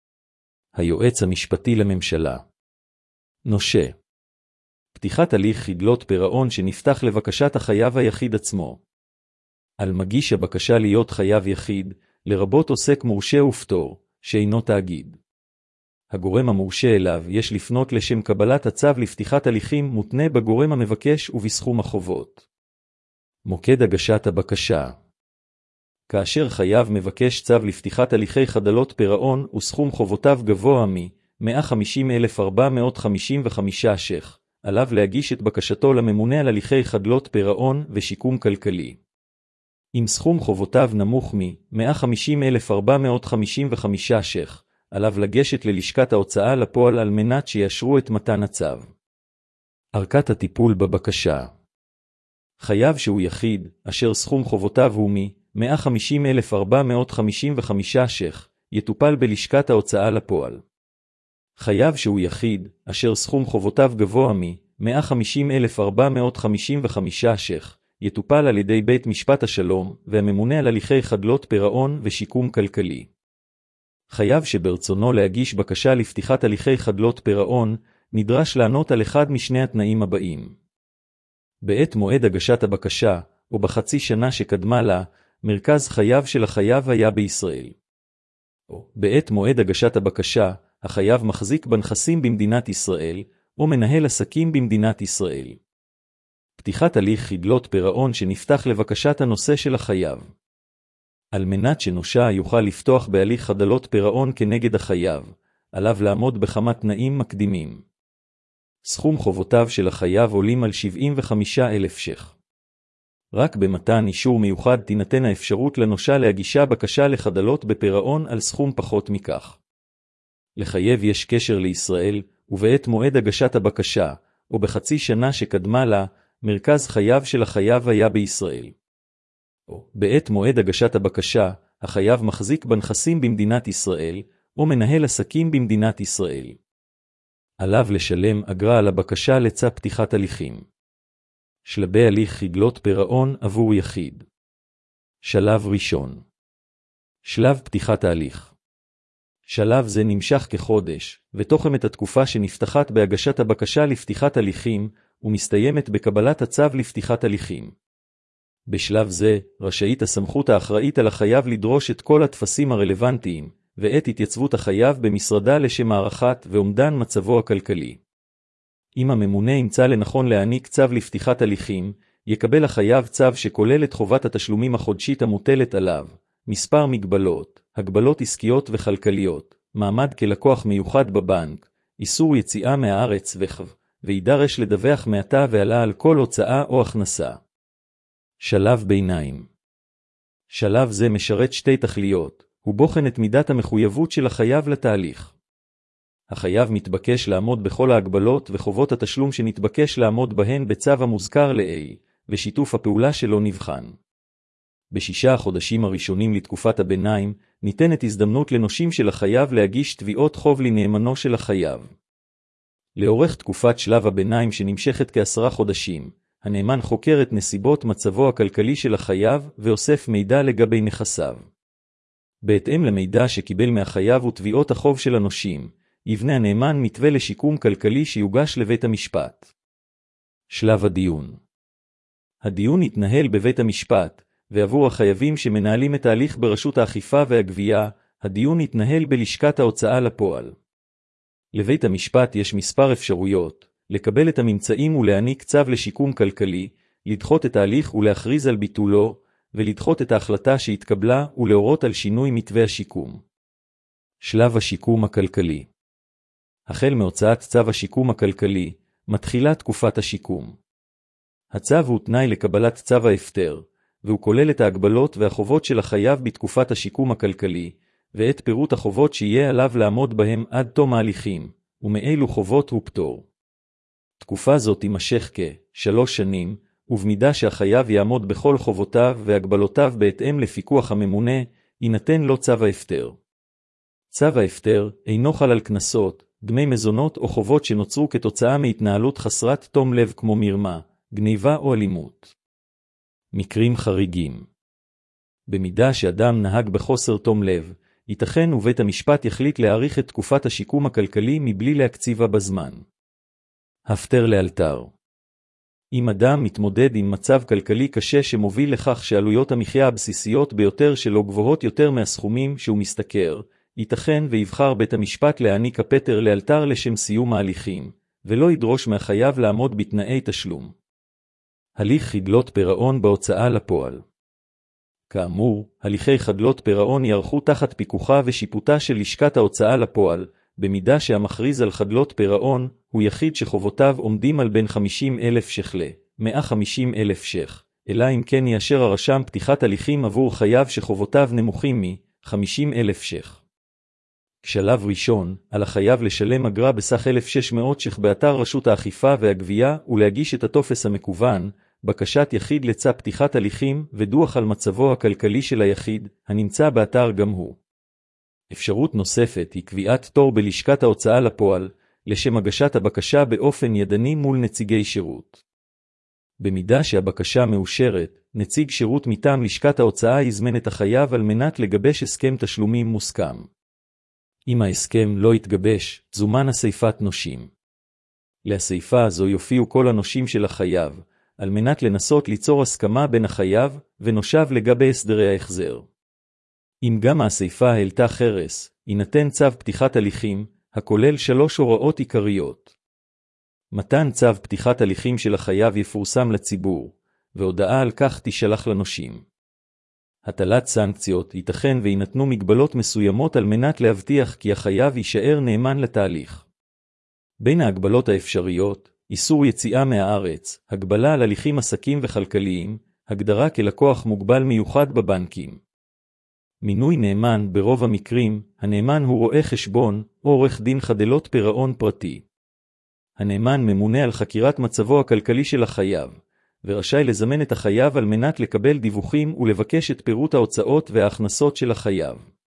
היועץ המשפטי לממשלה. נושה. פתיחת הליך חדלות פירעון שנפתח לבקשת החייב היחיד עצמו. על מגיש הבקשה להיות חייב יחיד, לרבות עוסק מורשה ופטור, שאינו תאגיד. הגורם המורשה אליו יש לפנות לשם קבלת הצו לפתיחת הליכים מותנה בגורם המבקש ובסכום החובות. מוקד הגשת הבקשה. כאשר חייב מבקש צו לפתיחת הליכי חדלות פירעון וסכום חובותיו גבוה מ-150,455 ש"ח, עליו להגיש את בקשתו לממונה על הליכי חדלות פירעון ושיקום כלכלי. אם סכום חובותיו נמוך מ-150,455 ש"ח, עליו לגשת ללשכת ההוצאה לפועל על מנת שיאשרו את מתן הצו. ארכת הטיפול בבקשה. חייב שהוא יחיד, אשר סכום חובותיו הוא מ-150,455 ש"ח, יטופל בלשכת ההוצאה לפועל. חייב שהוא יחיד, אשר סכום חובותיו גבוה מ-150,455 ש"ח, יטופל על ידי בית משפט השלום והממונה על הליכי חדלות פירעון ושיקום כלכלי. חייב שברצונו להגיש בקשה לפתיחת הליכי חדלות פירעון, נדרש לענות על אחד משני התנאים הבאים. בעת מועד הגשת הבקשה, או בחצי שנה שקדמה לה, מרכז חייו של החייב היה בישראל. או בעת מועד הגשת הבקשה, החייב מחזיק בנכסים במדינת ישראל, או מנהל עסקים במדינת ישראל. פתיחת הליך חדלות פירעון שנפתח לבקשת הנושא של החייב. על מנת שנושה יוכל לפתוח בהליך חדלות פירעון כנגד החייב, עליו לעמוד בכמה תנאים מקדימים. סכום חובותיו של החייב עולים על 75,000 ש"ח. רק במתן אישור מיוחד תינתן האפשרות לנושה להגישה בקשה לחדלות בפירעון על סכום פחות מכך. לחייב יש קשר לישראל, ובעת מועד הגשת הבקשה, או בחצי שנה שקדמה לה, מרכז חייו של החייב היה בישראל. או בעת מועד הגשת הבקשה, החייב מחזיק בנכסים במדינת ישראל, או מנהל עסקים במדינת ישראל. עליו לשלם אגרה על הבקשה לצו פתיחת הליכים. שלבי הליך חדלות פירעון עבור יחיד. שלב ראשון. שלב פתיחת ההליך. שלב זה נמשך כחודש, ותוחם את התקופה שנפתחת בהגשת הבקשה לפתיחת הליכים, ומסתיימת בקבלת הצו לפתיחת הליכים. בשלב זה, רשאית הסמכות האחראית על החייב לדרוש את כל הטפסים הרלוונטיים, ואת התייצבות החייב במשרדה לשם הערכת ואומדן מצבו הכלכלי. אם הממונה ימצא לנכון להעניק צו לפתיחת הליכים, יקבל החייב צו שכולל את חובת התשלומים החודשית המוטלת עליו, מספר מגבלות, הגבלות עסקיות וכלכליות, מעמד כלקוח מיוחד בבנק, איסור יציאה מהארץ וידרש לדווח מעתה והלאה על כל הוצאה או הכנסה. שלב ביניים. שלב זה משרת שתי תכליות, הוא בוחן את מידת המחויבות של החייב לתהליך. החייב מתבקש לעמוד בכל ההגבלות וחובות התשלום שנתבקש לעמוד בהן בצו המוזכר לעיל, ושיתוף הפעולה שלו נבחן. ב6 החודשים הראשונים לתקופת הביניים, ניתנת הזדמנות לנושים של החייב להגיש תביעות חוב לנאמנו של החייב. לאורך תקופת שלב הביניים שנמשכת כ10 חודשים, הנאמן חוקר את נסיבות מצבו הכלכלי של החייב ואוסף מידע לגבי נכסיו. בהתאם למידע שקיבל מהחייב ותביעות החוב של הנושים, יבנה הנאמן מתווה לשיקום כלכלי שיוגש לבית המשפט. שלב הדיון. הדיון יתנהל בבית המשפט, ועבור החייבים שמנהלים את ההליך ברשות האכיפה והגבייה, הדיון יתנהל בלשכת ההוצאה לפועל. לבית המשפט יש מספר אפשרויות, לקבל את הממצאים ולהעניק צו לשיקום כלכלי, לדחות את ההליך ולהכריז על ביטולו, ולדחות את ההחלטה שהתקבלה ולהורות על שינוי מתווה השיקום. שלב השיקום הכלכלי. החל מהוצאת צו השיקום הכלכלי, מתחילה תקופת השיקום. הצו הוא תנאי לקבלת צו ההפטר, והוא כולל את ההגבלות והחובות של החייב בתקופת השיקום הכלכלי, ואת פירוט החובות שיהיה עליו לעמוד בהם עד תום ההליכים, ומאילו חובות הוא פטור. תקופה זאת תימשך כ3 שנים, ובמידה שהחייב יעמוד בכל חובותיו והגבלותיו בהתאם לפיקוח הממונה, יינתן לו צו ההפטר. צו ההפטר אינו חל על קנסות, דמי מזונות או חובות שנוצרו כתוצאה מהתנהלות חסרת תום לב כמו מרמה, גניבה או אלימות. מקרים חריגים. במידה שאדם נהג בחוסר תום לב, ייתכן ובית המשפט יחליט להאריך את תקופת השיקום הכלכלי מבלי להקציבה בזמן. הפטר לאלתר. אם אדם מתמודד עם מצב כלכלי קשה שמוביל לכך שעלויות המחיה הבסיסיות ביותר שלו גבוהות יותר מהסכומים שהוא משתכר, ייתכן ויבחר בית המשפט להעניק הפטר לאלתר לשם סיום ההליכים, ולא ידרוש מהחייב לעמוד בתנאי תשלום. הליך חדלות פירעון בהוצאה לפועל. כאמור, הליכי חדלות פירעון יערכו תחת פיקוחה ושיפוטה של לשכת ההוצאה לפועל, במידה שהמכריז על חדלות פירעון הוא יחיד שחובותיו עומדים על בין 50,000 ש"ח ל-150,000 ש"ח, אלא אם כן יאשר הרשם פתיחת הליכים עבור חייב שחובותיו נמוכים מ-50,000 ש"ח. שלב ראשון, על החייב לשלם אגרה בסך 1,600 ש"ח באתר רשות האכיפה והגבייה ולהגיש את הטופס המקוון, בקשת יחיד לצו פתיחת הליכים ודוח על מצבו הכלכלי של היחיד, הנמצא באתר גם הוא. אפשרות נוספת היא קביעת תור בלשכת ההוצאה לפועל, לשם הגשת הבקשה באופן ידני מול נציגי שירות. במידה שהבקשה מאושרת, נציג שירות מטעם לשכת ההוצאה יזמן את החייב על מנת לגבש הסכם תשלומים מוסכם. אם ההסכם לא יתגבש, זומן אספת נושים. לאספה הזו יופיעו כל הנושים של החייב, על מנת לנסות ליצור הסכמה בין החייב ונושיו לגבי הסדרי ההחזר. אם גם האספה העלתה חרס, יינתן צו פתיחת הליכים, הכולל 3 הוראות עיקריות. מתן צו פתיחת הליכים של החייב יפורסם לציבור, והודעה על כך תישלח לנושים. הטלת סנקציות ייתכן ויינתנו מגבלות מסוימות על מנת להבטיח כי החייב יישאר נאמן לתהליך. בין ההגבלות האפשריות, איסור יציאה מהארץ, הגבלה על הליכים עסקים וכלכליים, הגדרה כלקוח מוגבל מיוחד בבנקים. מינוי נאמן ברוב המקרים, הנאמן הוא רואה חשבון או עורך דין חדלות פירעון פרטי. הנאמן ממונה על חקירת מצבו הכלכלי של החייב, ורשאי לזמן את החייב על מנת לקבל דיווחים ולבקש את פירוט ההוצאות וההכנסות של החייב.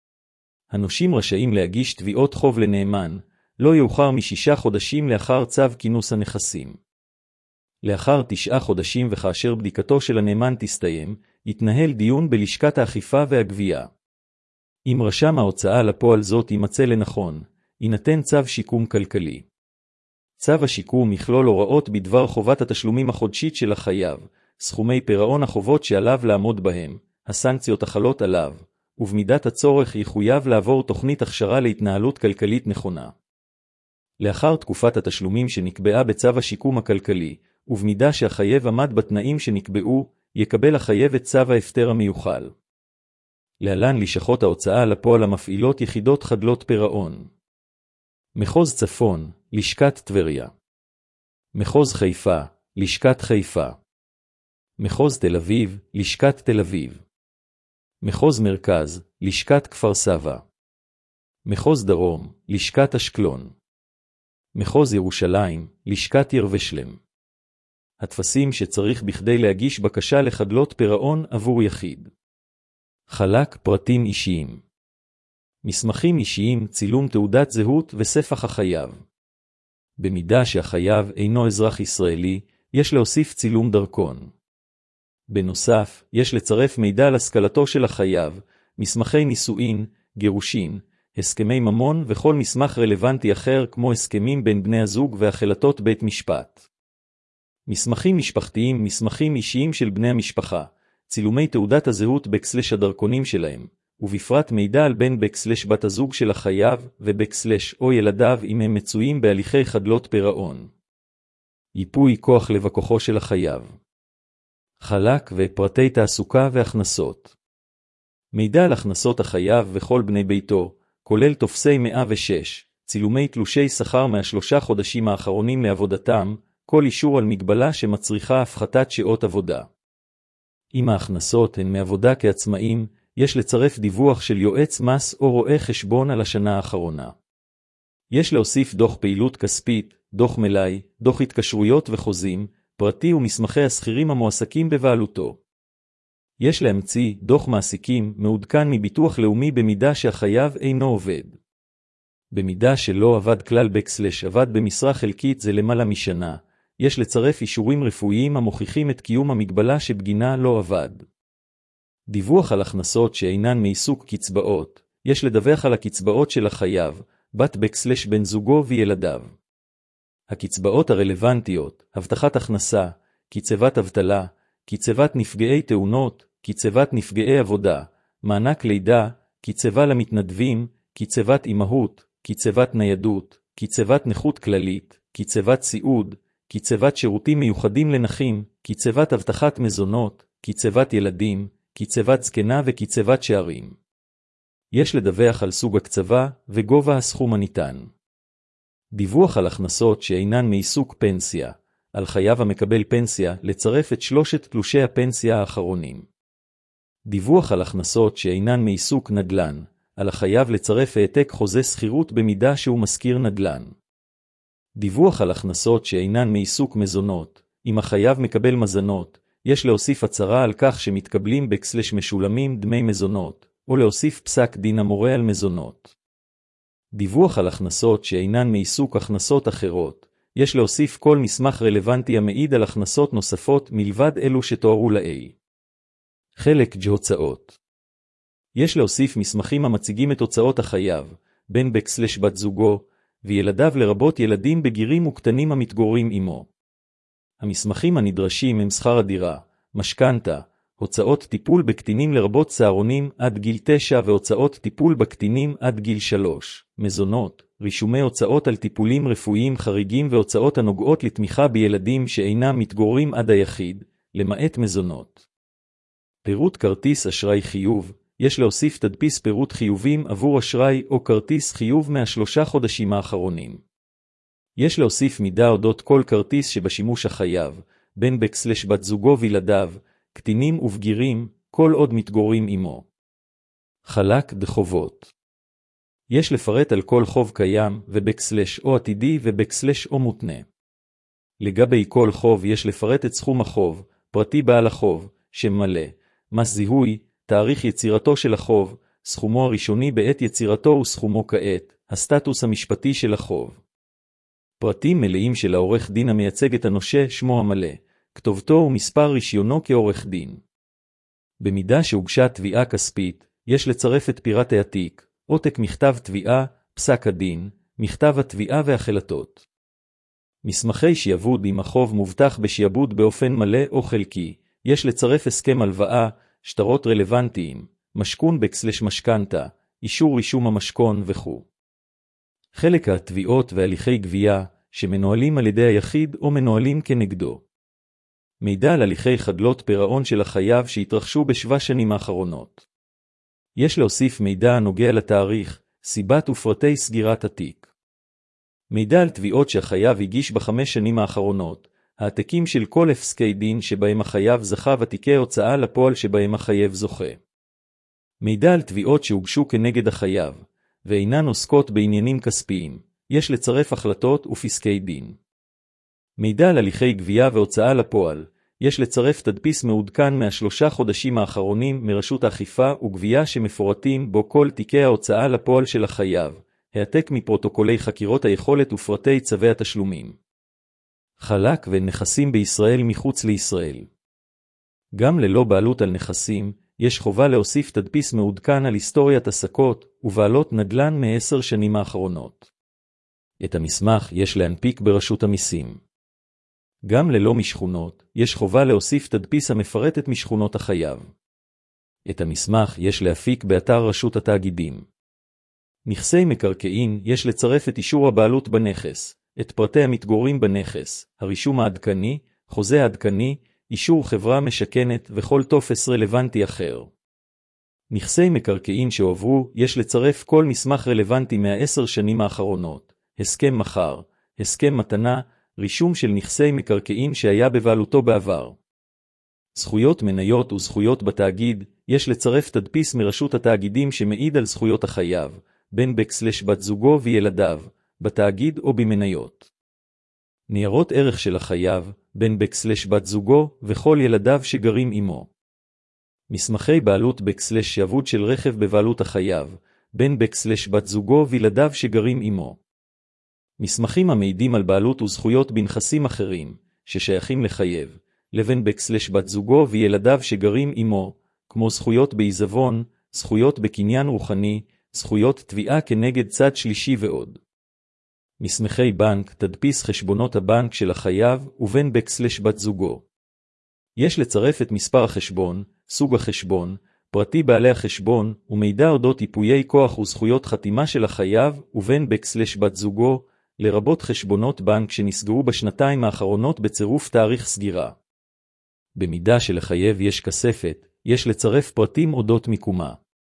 הנושים רשאים להגיש תביעות חוב לנאמן, לא יאוחר מ6 חודשים לאחר צו כינוס הנכסים. לאחר 9 חודשים וכאשר בדיקתו של הנאמן תסתיים, יתנהל דיון בלשכת האכיפה והגבייה. אם רשם ההוצאה לפועל זאת יימצא לנכון, יינתן צו שיקום כלכלי. צו השיקום יכלול הוראות בדבר חובת התשלומים החודשית של החייב, סכומי פירעון החובות שעליו לעמוד בהם, הסנקציות החלות עליו, ובמידת הצורך יחויב לעבור תוכנית הכשרה להתנהלות כלכלית נכונה. לאחר תקופת התשלומים שנקבעה בצו השיקום הכלכלי, ובמידה שהחייב עמד בתנאים שנקבעו, יקבל החייב את צו ההפטר המיוחל. להלן לשכות ההוצאה לפועל המפעילות יחידות חדלות פירעון. מחוז צפון, לשכת טבריה. מחוז חיפה, לשכת חיפה. מחוז תל אביב, לשכת תל אביב. מחוז מרכז, לשכת כפר סבא. מחוז דרום, לשכת אשקלון. מחוז ירושלים, לשכת ירושלים. התפסים שצריך בכדי להגיש בקשה לחדלות פירעון עבור יחיד. חלק פרטים אישיים. מסמכים אישיים, צילום תעודת זהות וספח החייב. במידה שהחייב אינו אזרח ישראלי, יש להוסיף צילום דרכון. בנוסף, יש לצרף מידע על השכלתו של החייב, מסמכי נישואין, גירושין, הסכמי ממון וכל מסמך רלוונטי אחר כמו הסכמים בין בני הזוג והחלטות בית משפט. מסמכים משפחתיים, מסמכים אישיים של בני המשפחה, צילומי תעודת הזהות בקסלש הדרכונים שלהם, ובפרט מידע על בן בקסלש בת הזוג של החייב ובקסלש או ילדיו אם הם מצויים בהליכי חדלות פירעון. ייפוי כוח לבא כוחו של החייב. חלק ופרטי תעסוקה והכנסות. מידע על הכנסות החייב וכל בני ביתו, כולל תופסי 106, צילומי תלושי שכר מה3 חודשים האחרונים לעבודתם, כל אישור על מגבלה שמצריכה הפחתת שעות עבודה. אם ההכנסות הן מעבודה כעצמאים, יש לצרף דיווח של יועץ מס או רואה חשבון על השנה האחרונה. יש להוסיף דוח פעילות כספית, דוח מלאי, דוח התקשרויות וחוזים, פרטי ומסמכי השכירים המועסקים בבעלותו. יש להמציא דוח מעסיקים מעודכן מביטוח לאומי במידה שהחייב אינו עובד. במידה שלא עבד כלל בקסלש עבד במשרה חלקית זה למעלה משנה, יש לצרף אישורים רפואיים המוכיחים את קיום המגבלה שבגינה לא עבד. דיווח על הכנסות שאינן מעיסוק קצבאות, יש לדווח על הקצבאות של החייב, בת בקסלש בן זוגו וילדיו. הקצבאות הרלוונטיות, הבטחת הכנסה, קצבת אבטלה, קצבת נפגעי תאונות, קצבת נפגעי עבודה, מענק לידה, קצבה למתנדבים, קצבת אימהות, קצבת ניידות, קצבת נכות כללית, קצבת סיעוד, קצבת שירותים מיוחדים לנכים, קצבת הבטחת מזונות, קצבת ילדים, קצבת זקנה וקצבת שערים. יש לדווח על סוג הקצבה וגובה הסכום הניתן. דיווח על הכנסות שאינן מעיסוק פנסיה, על חייב המקבל פנסיה לצרף את 3 תלושי הפנסיה האחרונים. דיווח על הכנסות שאינן מעיסוק נדל"ן, על החייב לצרף העתק חוזה שכירות במידה שהוא משכיר נדל"ן. דיווח על הכנסות שאינן מעיסוק מזונות, אם החייב מקבל מזונות, יש להוסיף הצהרה על כך שמתקבלים בקסלש משולמים דמי מזונות, או להוסיף פסק דין המורה על מזונות. דיווח על הכנסות שאינן מעיסוק הכנסות אחרות, יש להוסיף כל מסמך רלוונטי המעיד על הכנסות נוספות מלבד אלו שתוארו לעיל. חלק ג' הוצאות. יש להוסיף מסמכים המציגים את הוצאות החייב, בן בקסלש בת זוגו, וילדיו לרבות ילדים בגירים וקטנים המתגוררים עמו. המסמכים הנדרשים הם שכר הדירה, משכנתה, הוצאות טיפול בקטינים לרבות צהרונים עד גיל 9 והוצאות טיפול בקטינים עד גיל 3, מזונות, רישומי הוצאות על טיפולים רפואיים חריגים והוצאות הנוגעות לתמיכה בילדים שאינם מתגוררים עד היחיד, למעט מזונות. פירוט כרטיס אשראי חיוב, יש להוסיף תדפיס פירוט חיובים עבור אשראי או כרטיס חיוב מה3 חודשים האחרונים. יש להוסיף מידע אודות כל כרטיס שבשימוש החייב, בן בקסלש בת זוגו וילדיו, קטינים ובגירים, כל עוד מתגוררים עמו. חלק דחובות. יש לפרט על כל חוב קיים ובקסלש או עתידי ובקסלש או מותנה. לגבי כל חוב יש לפרט את סכום החוב, פרטי בעל החוב, שם מלא, מס זיהוי, תאריך יצירתו של החוב, סכומו הראשוני בעת יצירתו וסכומו כעת, הסטטוס המשפטי של החוב. פרטים מלאים של העורך דין המייצג את הנושה, שמו המלא, כתובתו ומספר רישיונו כעורך דין. במידה שהוגשה תביעה כספית, יש לצרף את פירט התיק, עותק מכתב תביעה, פסק הדין, מכתב התביעה והחלטות. מסמכי שיעבוד אם החוב מובטח בשיעבוד באופן מלא או חלקי, יש לצרף הסכם הלוואה, שטרות רלוונטיים, משכון משכנתה, אישור רישום המשכון וכו'. חלק התביעות והליכי גבייה שמנוהלים על ידי היחיד או מנוהלים כנגדו. מידע על הליכי חדלות פירעון של החייב שהתרחשו ב7 שנים האחרונות. יש להוסיף מידע הנוגע לתאריך, סיבת ופרטי סגירת התיק. מידע על תביעות שהחייב הגיש ב5 שנים האחרונות, העתקים של כל הפסקי דין שבהם החייב זכה ותיקי הוצאה לפועל שבהם החייב זוכה. מידע על תביעות שהוגשו כנגד החייב, ואינן עוסקות בעניינים כספיים, יש לצרף החלטות ופסקי דין. מידע על הליכי גבייה והוצאה לפועל, יש לצרף תדפיס מעודכן מה3 חודשים האחרונים מרשות האכיפה וגבייה שמפורטים בו כל תיקי ההוצאה לפועל של החייב, העתק מפרוטוקולי חקירות היכולת ופרטי צווי התשלומים. חלק ונכסים בישראל מחוץ לישראל. גם ללא בעלות על נכסים, יש חובה להוסיף תדפיס מעודכן על היסטוריית עסקות ובעלות נדל"ן מ10 שנים האחרונות. את המסמך יש להנפיק ברשות המיסים. גם ללא משכונות, יש חובה להוסיף תדפיס המפרט את משכונות החייב. את המסמך יש להפיק באתר רשות התאגידים. נכסי מקרקעין יש לצרף את אישור הבעלות בנכס, את פרטי המתגוררים בנכס, הרישום העדכני, חוזה עדכני, אישור חברה משכנת וכל טופס רלוונטי אחר. נכסי מקרקעין שהועברו יש לצרף כל מסמך רלוונטי מה10 שנים האחרונות, הסכם מחר, הסכם מתנה, רישום של נכסי מקרקעין שהיה בבעלותו בעבר. זכויות מניות וזכויות בתאגיד, יש לצרף תדפיס מרשות התאגידים שמעיד על זכויות החייב, בין בת זוגו וילדיו, בתאגיד או במניות. ניירות ערך של החייב, בין בת זוגו וכל ילדיו שגרים עמו. מסמכי בעלות שעבוד של רכב בבעלות החייב, בין בת זוגו וילדיו שגרים עמו. מסמכים המעידים על בעלות וזכויות בנכסים אחרים, ששייכים לחייב, לבין בת זוגו וילדיו שגרים עמו, כמו זכויות בעיזבון, זכויות בקניין רוחני, זכויות תביעה כנגד צד שלישי ועוד. מסמכי בנק, תדפיס חשבונות הבנק של החייב ובין בת זוגו. יש לצרף את מספר החשבון, סוג החשבון, פרטי בעלי החשבון ומידע אודות ייפויי כוח וזכויות חתימה של החייב ובין בת זוגו, לרבות חשבונות בנק שנסגרו בשנתיים האחרונות בצירוף תאריך סגירה. במידה שלחייב יש כספת, יש לצרף פרטים אודות מיקומה.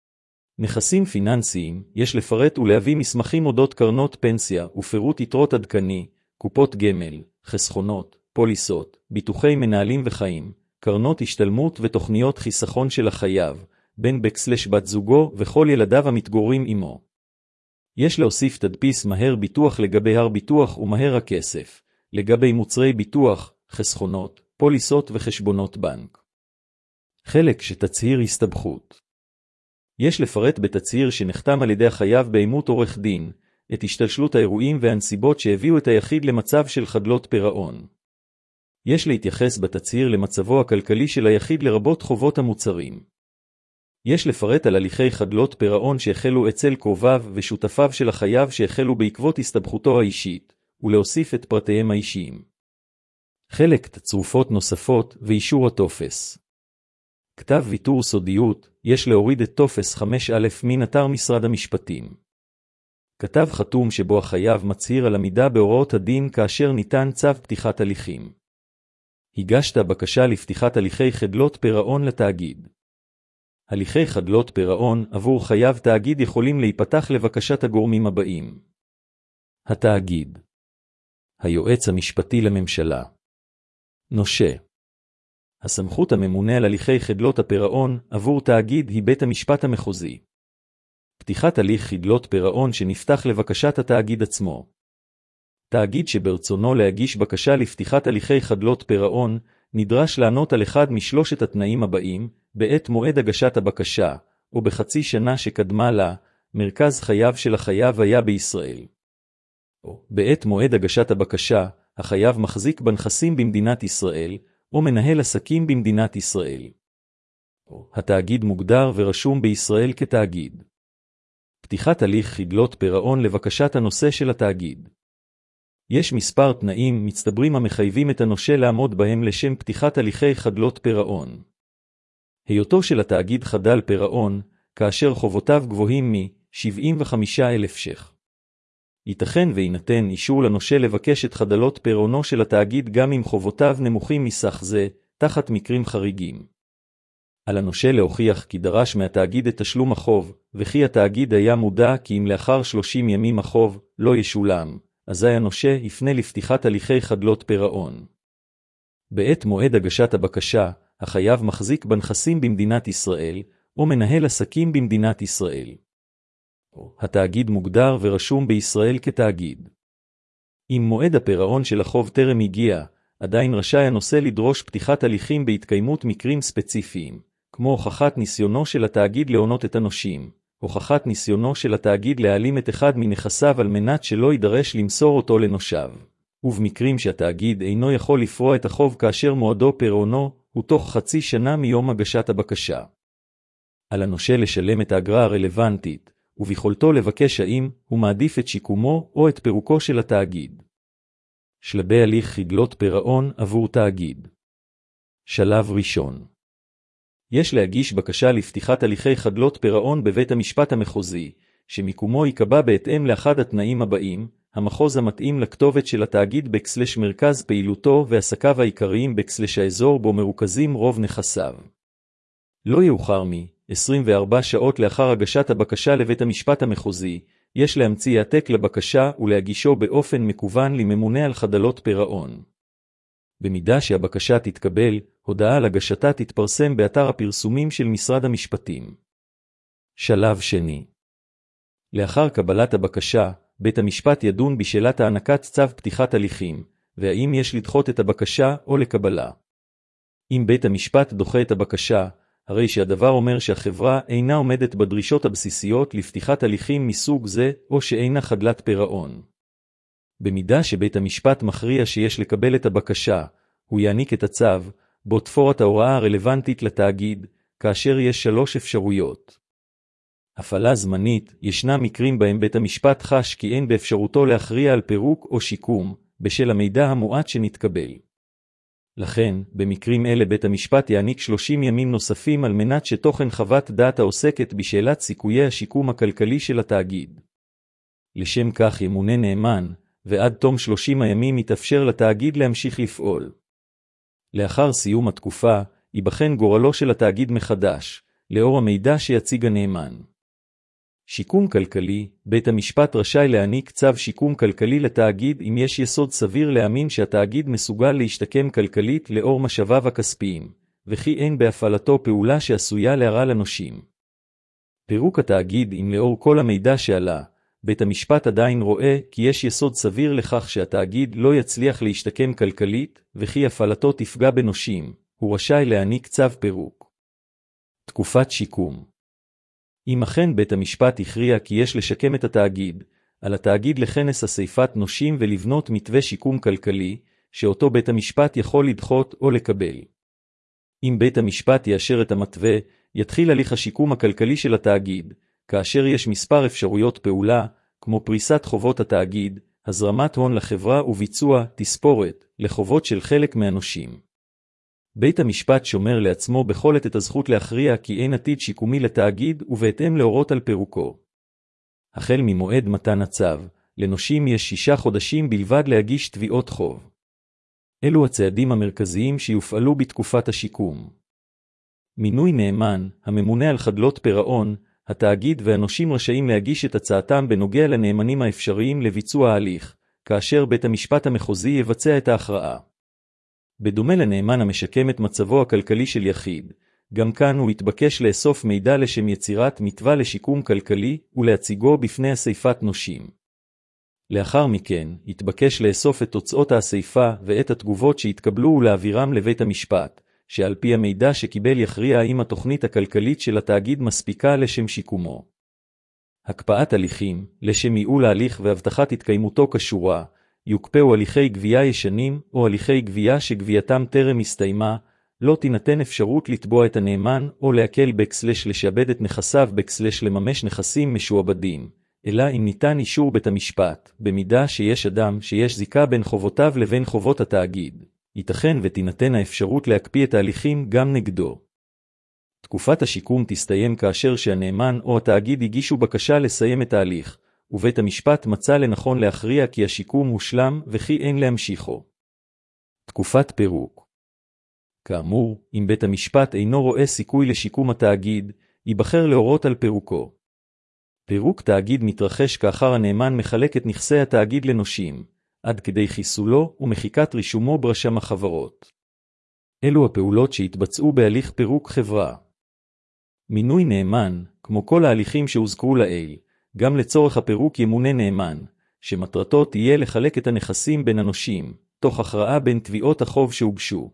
נכסים פיננסיים, יש לפרט ולהביא מסמכים אודות קרנות פנסיה ופירוט יתרות עדכני, קופות גמל, חסכונות, פוליסות, ביטוחי מנהלים וחיים, קרנות השתלמות ותוכניות חיסכון של החייב, בין בת זוגו וכל ילדיו המתגוררים עמו. יש להוסיף תדפיס מהר ביטוח לגבי הר ביטוח ומהר הכסף, לגבי מוצרי ביטוח, חסכונות, פוליסות וחשבונות בנק. חלק שתצהיר הסתבכות. יש לפרט בתצהיר שנחתם על ידי החייב באימות עורך דין, את השתלשלות האירועים והנסיבות שהביאו את היחיד למצב של חדלות פירעון. יש להתייחס בתצהיר למצבו הכלכלי של היחיד לרבות חובות המוצרים. יש לפרט על הליכי חדלות פירעון שהחלו אצל קרוביו ושותפיו של החייב שהחלו בעקבות הסתבכותו האישית, ולהוסיף את פרטיהם האישיים. חלק תצרופות נוספות ואישור הטופס. כתב ויתור סודיות, יש להוריד את טופס 5א מן אתר משרד המשפטים. כתב חתום שבו החייב מצהיר על עמידה בהוראות הדין כאשר ניתן צו פתיחת הליכים. הגשת בקשה לפתיחת הליכי חדלות פירעון לתאגיד. הליכי חדלות פירעון עבור חייב תאגיד יכולים להיפתח לבקשת הגורמים הבאים. התאגיד. היועץ המשפטי לממשלה. נושה. הסמכות הממונה על הליכי חדלות הפירעון עבור תאגיד היא בית המשפט המחוזי. פתיחת הליך חדלות פירעון שנפתח לבקשת התאגיד עצמו. תאגיד שברצונו להגיש בקשה לפתיחת הליכי חדלות פירעון, נדרש לענות על אחד משלושת התנאים הבאים, בעת מועד הגשת הבקשה, או בחצי שנה שקדמה לה, מרכז חייו של החייב היה בישראל. בעת מועד הגשת הבקשה, החייב מחזיק בנכסים במדינת ישראל, או מנהל עסקים במדינת ישראל. התאגיד מוגדר ורשום בישראל כתאגיד. פתיחת הליך חדלות פירעון לבקשת הנושא של התאגיד. יש מספר תנאים מצטברים המחייבים את הנושה לעמוד בהם לשם פתיחת הליכי חדלות פירעון. היותו של התאגיד חדל פירעון, כאשר חובותיו גבוהים מ-75,000 ש"ח. ייתכן ויינתן אישור לנושה לבקש את חדלות פירעונו של התאגיד גם אם חובותיו נמוכים מסך זה, תחת מקרים חריגים. על הנושה להוכיח כי דרש מהתאגיד את תשלום החוב, וכי התאגיד היה מודע כי אם לאחר 30 ימים החוב לא ישולם, אזי הנושה יפנה לפתיחת הליכי חדלות פירעון. בעת מועד הגשת הבקשה, החייב מחזיק בנכסים במדינת ישראל, או מנהל עסקים במדינת ישראל. התאגיד מוגדר ורשום בישראל כתאגיד. אם מועד הפירעון של החוב טרם הגיע, עדיין רשאי הנושא לדרוש פתיחת הליכים בהתקיימות מקרים ספציפיים, כמו הוכחת ניסיונו של התאגיד להונות את הנושים, הוכחת ניסיונו של התאגיד להעלים את אחד מנכסיו על מנת שלא יידרש למסור אותו לנושיו, ובמקרים שהתאגיד אינו יכול לפרוע את החוב כאשר מועדו פירעונו, הוא תוך חצי שנה מיום הגשת הבקשה. על הנושה לשלם את האגרה הרלוונטית, וביכולתו לבקש האם הוא מעדיף את שיקומו או את פירוקו של התאגיד. שלבי הליך חדלות פירעון עבור תאגיד. שלב ראשון. יש להגיש בקשה לפתיחת הליכי חדלות פירעון בבית המשפט המחוזי, שמיקומו ייקבע בהתאם לאחד התנאים הבאים, המחוז המתאים לכתובת של התאגיד מרכז פעילותו ועסקיו העיקריים האזור בו מרוכזים רוב נכסיו. לא יאוחר מ-24 שעות לאחר הגשת הבקשה לבית המשפט המחוזי, יש להמציא העתק לבקשה ולהגישו באופן מקוון לממונה על חדלות פירעון. במידה שהבקשה תתקבל, הודעה על הגשתה תתפרסם באתר הפרסומים של משרד המשפטים. שלב שני. לאחר קבלת הבקשה, בית המשפט ידון בשאלת הענקת צו פתיחת הליכים, והאם יש לדחות את הבקשה או לקבלה. אם בית המשפט דוחה את הבקשה, הרי שהדבר אומר שהחברה אינה עומדת בדרישות הבסיסיות לפתיחת הליכים מסוג זה, או שאינה חדלת פירעון. במידה שבית המשפט מכריע שיש לקבל את הבקשה, הוא יעניק את הצו, בו תפור את ההוראה הרלוונטית לתאגיד, כאשר יש 3 אפשרויות. הפעלה זמנית, ישנם מקרים בהם בית המשפט חש כי אין באפשרותו להכריע על פירוק או שיקום, בשל המידע המועט שנתקבל. לכן, במקרים אלה בית המשפט יעניק 30 ימים נוספים על מנת שתוכן חוות דעת העוסקת בשאלת סיכויי השיקום הכלכלי של התאגיד. לשם כך ימונה נאמן, ועד תום 30 הימים יתאפשר לתאגיד להמשיך לפעול. לאחר סיום התקופה, ייבחן גורלו של התאגיד מחדש, לאור המידע שיציג הנאמן. שיקום כלכלי, בית המשפט רשאי להעניק צו שיקום כלכלי לתאגיד אם יש יסוד סביר להאמין שהתאגיד מסוגל להשתקם כלכלית לאור משאביו הכספיים, וכי אין בהפעלתו פעולה שעשויה להרע לנושים. פירוק התאגיד אם לאור כל המידע שעלה, בית המשפט עדיין רואה כי יש יסוד סביר לכך שהתאגיד לא יצליח להשתקם כלכלית, וכי הפעלתו תפגע בנושים, הוא רשאי להעניק צו פירוק. תקופת שיקום. אם אכן בית המשפט הכריע כי יש לשקם את התאגיד, על התאגיד לכנס אספת נושים ולבנות מתווה שיקום כלכלי, שאותו בית המשפט יכול לדחות או לקבל. אם בית המשפט יאשר את המתווה, יתחיל הליך השיקום הכלכלי של התאגיד, כאשר יש מספר אפשרויות פעולה, כמו פריסת חובות התאגיד, הזרמת הון לחברה וביצוע תספורת לחובות של חלק מהנושים. בית המשפט שומר לעצמו בכל עת את הזכות להכריע כי אין עתיד שיקומי לתאגיד ובהתאם להורות על פירוקו. החל ממועד מתן הצו, לנושים יש 6 חודשים בלבד להגיש תביעות חוב. אלו הצעדים המרכזיים שיופעלו בתקופת השיקום. מינוי נאמן, הממונה על חדלות פירעון, התאגיד והנושים רשאים להגיש את הצעתם בנוגע לנאמנים האפשריים לביצוע ההליך, כאשר בית המשפט המחוזי יבצע את ההכרעה. בדומה לנאמן המשקם את מצבו הכלכלי של יחיד, גם כאן הוא התבקש לאסוף מידע לשם יצירת מתווה לשיקום כלכלי ולהציגו בפני אספת נושים. לאחר מכן, התבקש לאסוף את תוצאות האספה ואת התגובות שהתקבלו ולהעבירם לבית המשפט, שעל פי המידע שקיבל יכריע האם התוכנית הכלכלית של התאגיד מספיקה לשם שיקומו. הקפאת הליכים, לשם ייעול ההליך והבטחת התקיימותו כשורה, יוקפאו הליכי גבייה ישנים או הליכי גבייה שגבייתם טרם הסתיימה, לא תינתן אפשרות לתבוע את הנאמן או להקל לשעבד את נכסיו לממש נכסים משועבדים, אלא אם ניתן אישור בית המשפט, במידה שיש אדם שיש זיקה בין חובותיו לבין חובות התאגיד, ייתכן ותינתן האפשרות להקפיא את ההליכים גם נגדו. תקופת השיקום תסתיים כאשר שהנאמן או התאגיד הגישו בקשה לסיים את ההליך, ובית המשפט מצא לנכון להכריע כי השיקום הושלם וכי אין להמשיכו. תקופת פירוק. כאמור, אם בית המשפט אינו רואה סיכוי לשיקום התאגיד, ייבחר להורות על פירוקו. פירוק תאגיד מתרחש כאחר הנאמן מחלק את נכסי התאגיד לנושים, עד כדי חיסולו ומחיקת רישומו ברשם החברות. אלו הפעולות שהתבצעו בהליך פירוק חברה. מינוי נאמן, כמו כל ההליכים שהוזכרו לעיל, גם לצורך הפירוק ימונה נאמן, שמטרתו תהיה לחלק את הנכסים בין הנושים, תוך הכרעה בין תביעות החוב שהוגשו.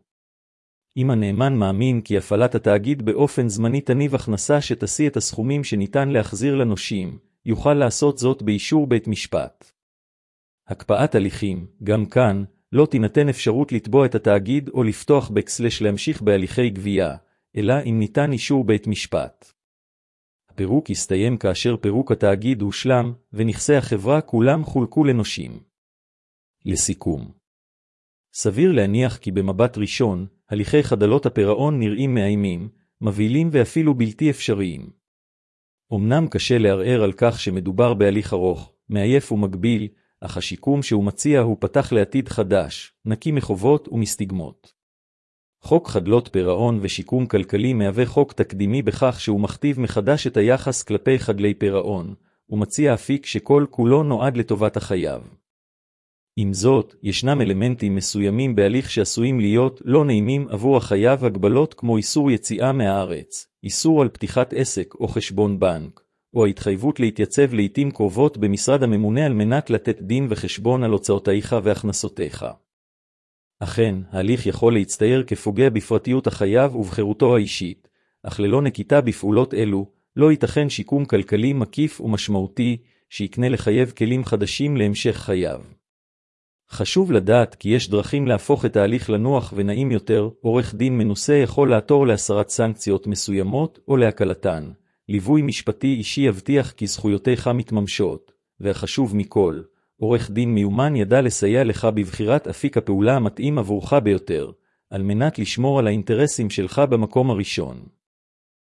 אם הנאמן מאמין כי הפעלת התאגיד באופן זמני תניב הכנסה שתשיא את הסכומים שניתן להחזיר לנושים, יוכל לעשות זאת באישור בית משפט. הקפאת הליכים, גם כאן, לא תינתן אפשרות לתבוע את התאגיד או לפתוח להמשיך בהליכי גבייה, אלא אם ניתן אישור בית משפט. הפירוק יסתיים כאשר פירוק התאגיד הושלם, ונכסי החברה כולם חולקו לנושים. לסיכום. סביר להניח כי במבט ראשון, הליכי חדלות הפירעון נראים מאיימים, מבהילים ואפילו בלתי אפשריים. אמנם קשה לערער על כך שמדובר בהליך ארוך, מעייף ומגביל, אך השיקום שהוא מציע הוא פתח לעתיד חדש, נקי מחובות ומסטיגמות. חוק חדלות פירעון ושיקום כלכלי מהווה חוק תקדימי בכך שהוא מכתיב מחדש את היחס כלפי חדלי פירעון, ומציע אפיק שכל כולו נועד לטובת החייב. עם זאת, ישנם אלמנטים מסוימים בהליך שעשויים להיות לא נעימים עבור החייב, הגבלות כמו איסור יציאה מהארץ, איסור על פתיחת עסק או חשבון בנק, או ההתחייבות להתייצב לעתים קרובות במשרד הממונה על מנת לתת דין וחשבון על הוצאותיך והכנסותיך. אכן, ההליך יכול להצטייר כפוגע בפרטיות החייב ובחירותו האישית, אך ללא נקיטה בפעולות אלו, לא ייתכן שיקום כלכלי מקיף ומשמעותי, שיקנה לחייב כלים חדשים להמשך חייו. חשוב לדעת כי יש דרכים להפוך את ההליך לנוח ונעים יותר, עורך דין מנוסה יכול לעתור להסרת סנקציות מסוימות או להקלתן, ליווי משפטי אישי יבטיח כי זכויותיך מתממשות, והחשוב מכל, עורך דין מיומן ידע לסייע לך בבחירת אפיק הפעולה המתאים עבורך ביותר, על מנת לשמור על האינטרסים שלך במקום הראשון.